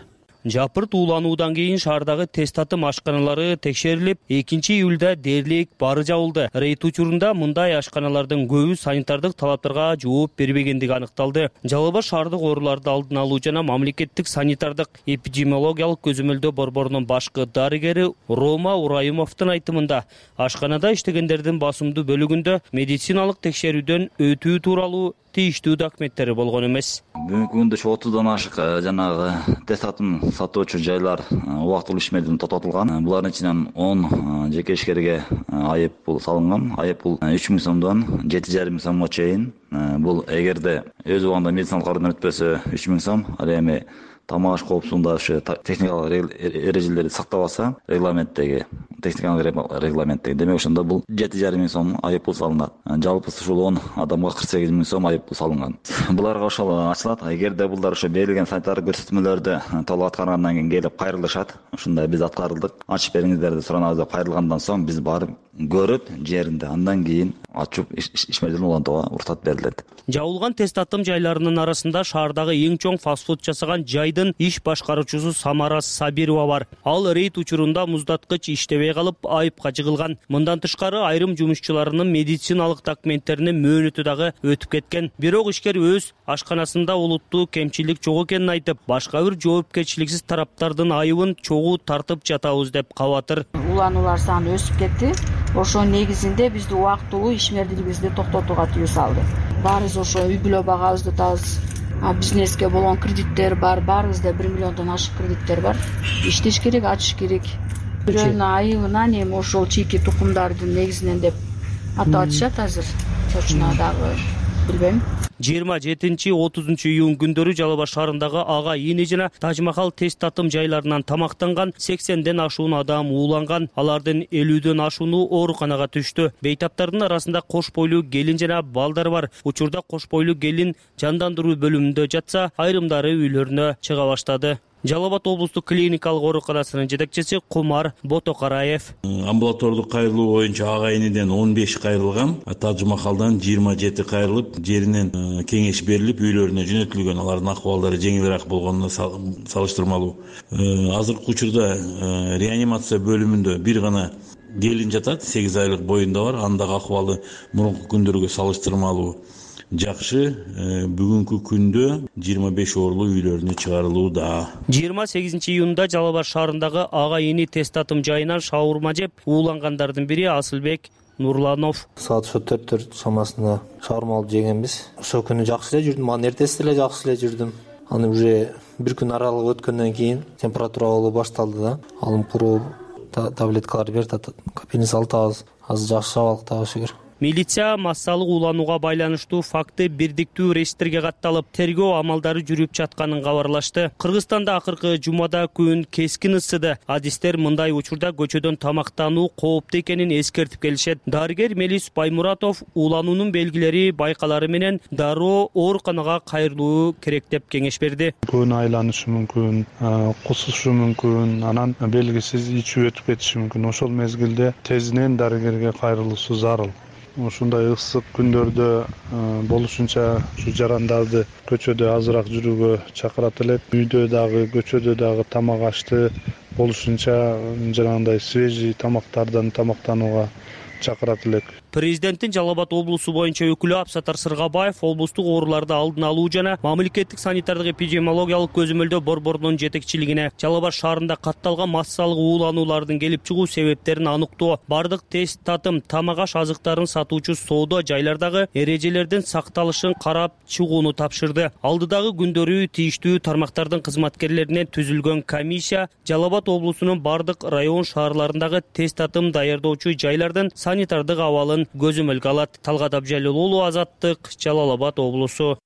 Жапырт уулануудан кийин шаардагы тест татым ашканалары текшерилип, экинчи июлда дээрлик бары жабылды. Рейд учурунда мындай ашканалардын көбү санитардык талаптарга жооп бербегендиги аныкталды. Жалал Абад шаардык ооруларды алдын алуу жана мамлекеттик санитардык эпидемиологиялык көзөмөлдөө борборунун башкы дарыгери Рома Урайымовдун айтымында, ашканада иштегендердин басымдуу бөлүгүндө медициналык текшерүүдөн өтүү тууралуу тийиштүү документтери болгон эмес. Бүгүнкү күндө ушу отуздан ашык жанагы тест татым сатуучу жайлар убактылуу ишмерден токтотулган. Булардын ичинен он жеке ишкерге айып пул салынган. Айып пул үч миң сомдон жети жарым миң сомго чейин. Бул эгерде өз убагында медициналык кардын өтпөсө үч миң сом, ал эми тамак аш коопсуздугунда ушу техникалык эрежелерди сактабаса, регламенттеги техникалык регламенттеги, демек ошондо бул жети жарым миң сом айып пул салынат. Жалпы ушул он адамга кырк сегиз миң сом айып пул салынган. Буларга ошол ачылат. Эгерде булдар ошо берилген санитардык көрсөтмөлөрдү толук аткаргандан кийин келип кайрылышат. Ушундай биз аткарылдык, ачып бериңиздер деп суранабыз деп кайрылгандан соң биз барып көрүп жеринде андан кийин ачып ишмерден улантууга уруксат берилет. Жабылган тест татым жайларынын арасында шаардагы эң чоң фастфуд жасаган жайдын иш башкаруучусу Самара Сабирова бар. Ал рейд учурунда муздаткыч иштебей калып айыпка жыгылган. Мындан тышкары айрым жумушчуларынын медициналык документтеринин мөөнөтү дагы өтүп кеткен. Бирок ишкер өз ашканасында олуттуу кемчилик жок экенин айтып, башка бир жоопкерчиликсиз тараптардын айыбын чогуу тартып жатабыз деп кабатыр. Улануулар саны өсүп кетти. Ошо негизинде бизди убактылуу ишмердилигибизди токтотууга тыюу салды. Баарыбыз ошо үй бүлө багабызды табыз, бизнеске болгон кредиттер бар, баарыбызда бир миллиондон ашык кредиттер бар. Иштеш керек, ачыш керек. Бирөөнүн айыбынан эми ошол чийки тукумдардын негизинен деп атап атышат азыр. Точно дагы билбейм. жыйырма жетинчи отузунчу июнь күндөрү Жалал Абад шаарындагы ага ийне жана Тажмахал тест татым жайларынан тамактанган сексенден ашуун адам ууланган. Алардын элүүдөн ашууну ооруканага түштү. Бейтаптардын арасында кош бойлуу келин жана балдар бар. Учурда кош бойлуу келин жандандыруу бөлүмүндө жатса, айрымдары үйлөрүнө чыга баштады. Жалал Абад облустук клиникалык ооруканасынын жетекчиси Кумар Ботокараев. Амбулатордук кайрылуу боюнча ага энеден он беш кайрылган, Тажмахалдан жыйырма жети кайрылып, жеринен кеңеш берилип, үйлөрүнө жөнөтүлгөн. Алардын акыбалдары жеңилирээк болгонуна салыштырмалуу. Азыркы учурда реанимация бөлүмүндө бир гана келин жатат, сегиз айлык боюнда бар. Андагы акыбалы мурунку күндөргө салыштырмалуу жакшы. Бүгүнкү күндө жыйырма беш оорулуу үйлөрүнө чыгарылууда. жыйырма сегизинчи июнда Жалал Абад шаарындагы ага ийни тест татым жайынан шаурма жеп уулангандардын бири Асылбек Нурланов. Саат ошо төрттөр чамасында шаурма алып жегенбиз. Ошол күнү жакшы эле жүрдүм, анан эртеси деле жакшы эле жүрдүм. Анан уже бир күн аралык өткөндөн кийин температура болуу башталды да. Алым куруу, таблеткалар берди, капельница алтабыз. Азыр жакшы абалык Аллага шүгүр. Милиция массалык ууланууга байланыштуу факты бирдиктүү реестрге катталып, тергөө амалдары жүрүп жатканын кабарлашты. Кыргызстанда акыркы жумада күн кескин ысыды. Адистер мындай учурда көчөдөн тамактануу кооптуу экенин эскертип келишет. Дарыгер Мелис Баймуратов уулануунун белгилери байкалары менен дароо ооруканага кайрылуу керек деп кеңеш берди. Күн айланышы мүмкүн, кусушу мүмкүн, анан белгисиз ичүү өтүп кетиши мүмкүн. Ошол мезгилде тезинен дарыгерге кайрылуусу зарыл. Ушундай ысык күндөрдө болушунча ушу жарандарды көчөдө азыраак жүрүүгө чакырат элек. Үйдө дагы, көчөдө дагы тамак ашты болушунча жанагындай свежий тамактардан тамактанууга чакырат элек. Президенттин Жалал Абад облусу боюнча өкүлү Абсатар Сыргабаев облустук ооруларды алдын алуу жана мамлекеттик санитардык эпидемиологиялык көзөмөлдөө борборунун жетекчилигине Жалал Абад шаарында катталган массалык уулануулардын келип чыгуу себептерин аныктоо, бардык тест татым, тамак аш азыктарын сатуучу соода жайлардагы эрежелердин сакталышын карап чыгууну тапшырды. Алдыдагы күндөрү тийиштүү тармактардын кызматкерлеринен түзүлгөн комиссия Жалал Абад облусунун бардык район шаарларындагы тест татым даярдоочу жайлардын санитардык абалын көзөмөлгө алат. Талгат Абжалил уулу, Азаттык, Жалал Абад облусу.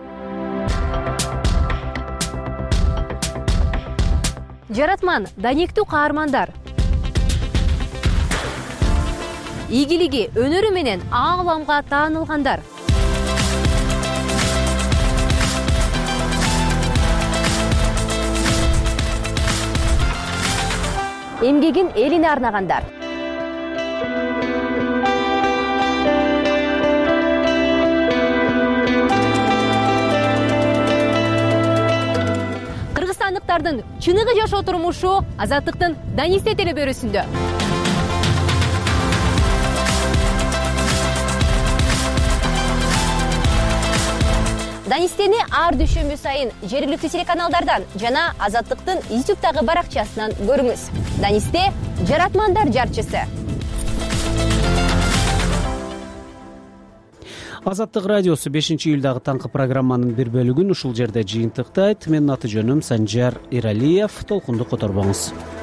Жаратман, даниктүү каармандар. Ийгилиги, өнөрү менен ааламга таанылгандар. Эмгегин элине арнагандар. жаратмандардын чыныгы жашоо турмушу Азаттыктын Данисте телебөрүсүндө. Данистени ар дүйшөмбү сайын жергиликтүү телеканалдардан жана Азаттыктын ютубтагы баракчасынан көрүңүз. Данисте — жаратмандар жарчысы. Азаттык радиосу бешинчи июлдагы таңкы программанын бир бөлүгүн ушул жерде жыйынтыктайт. Менин аты жөнүм Санжар Иралиев. Толкунду которбоңуз.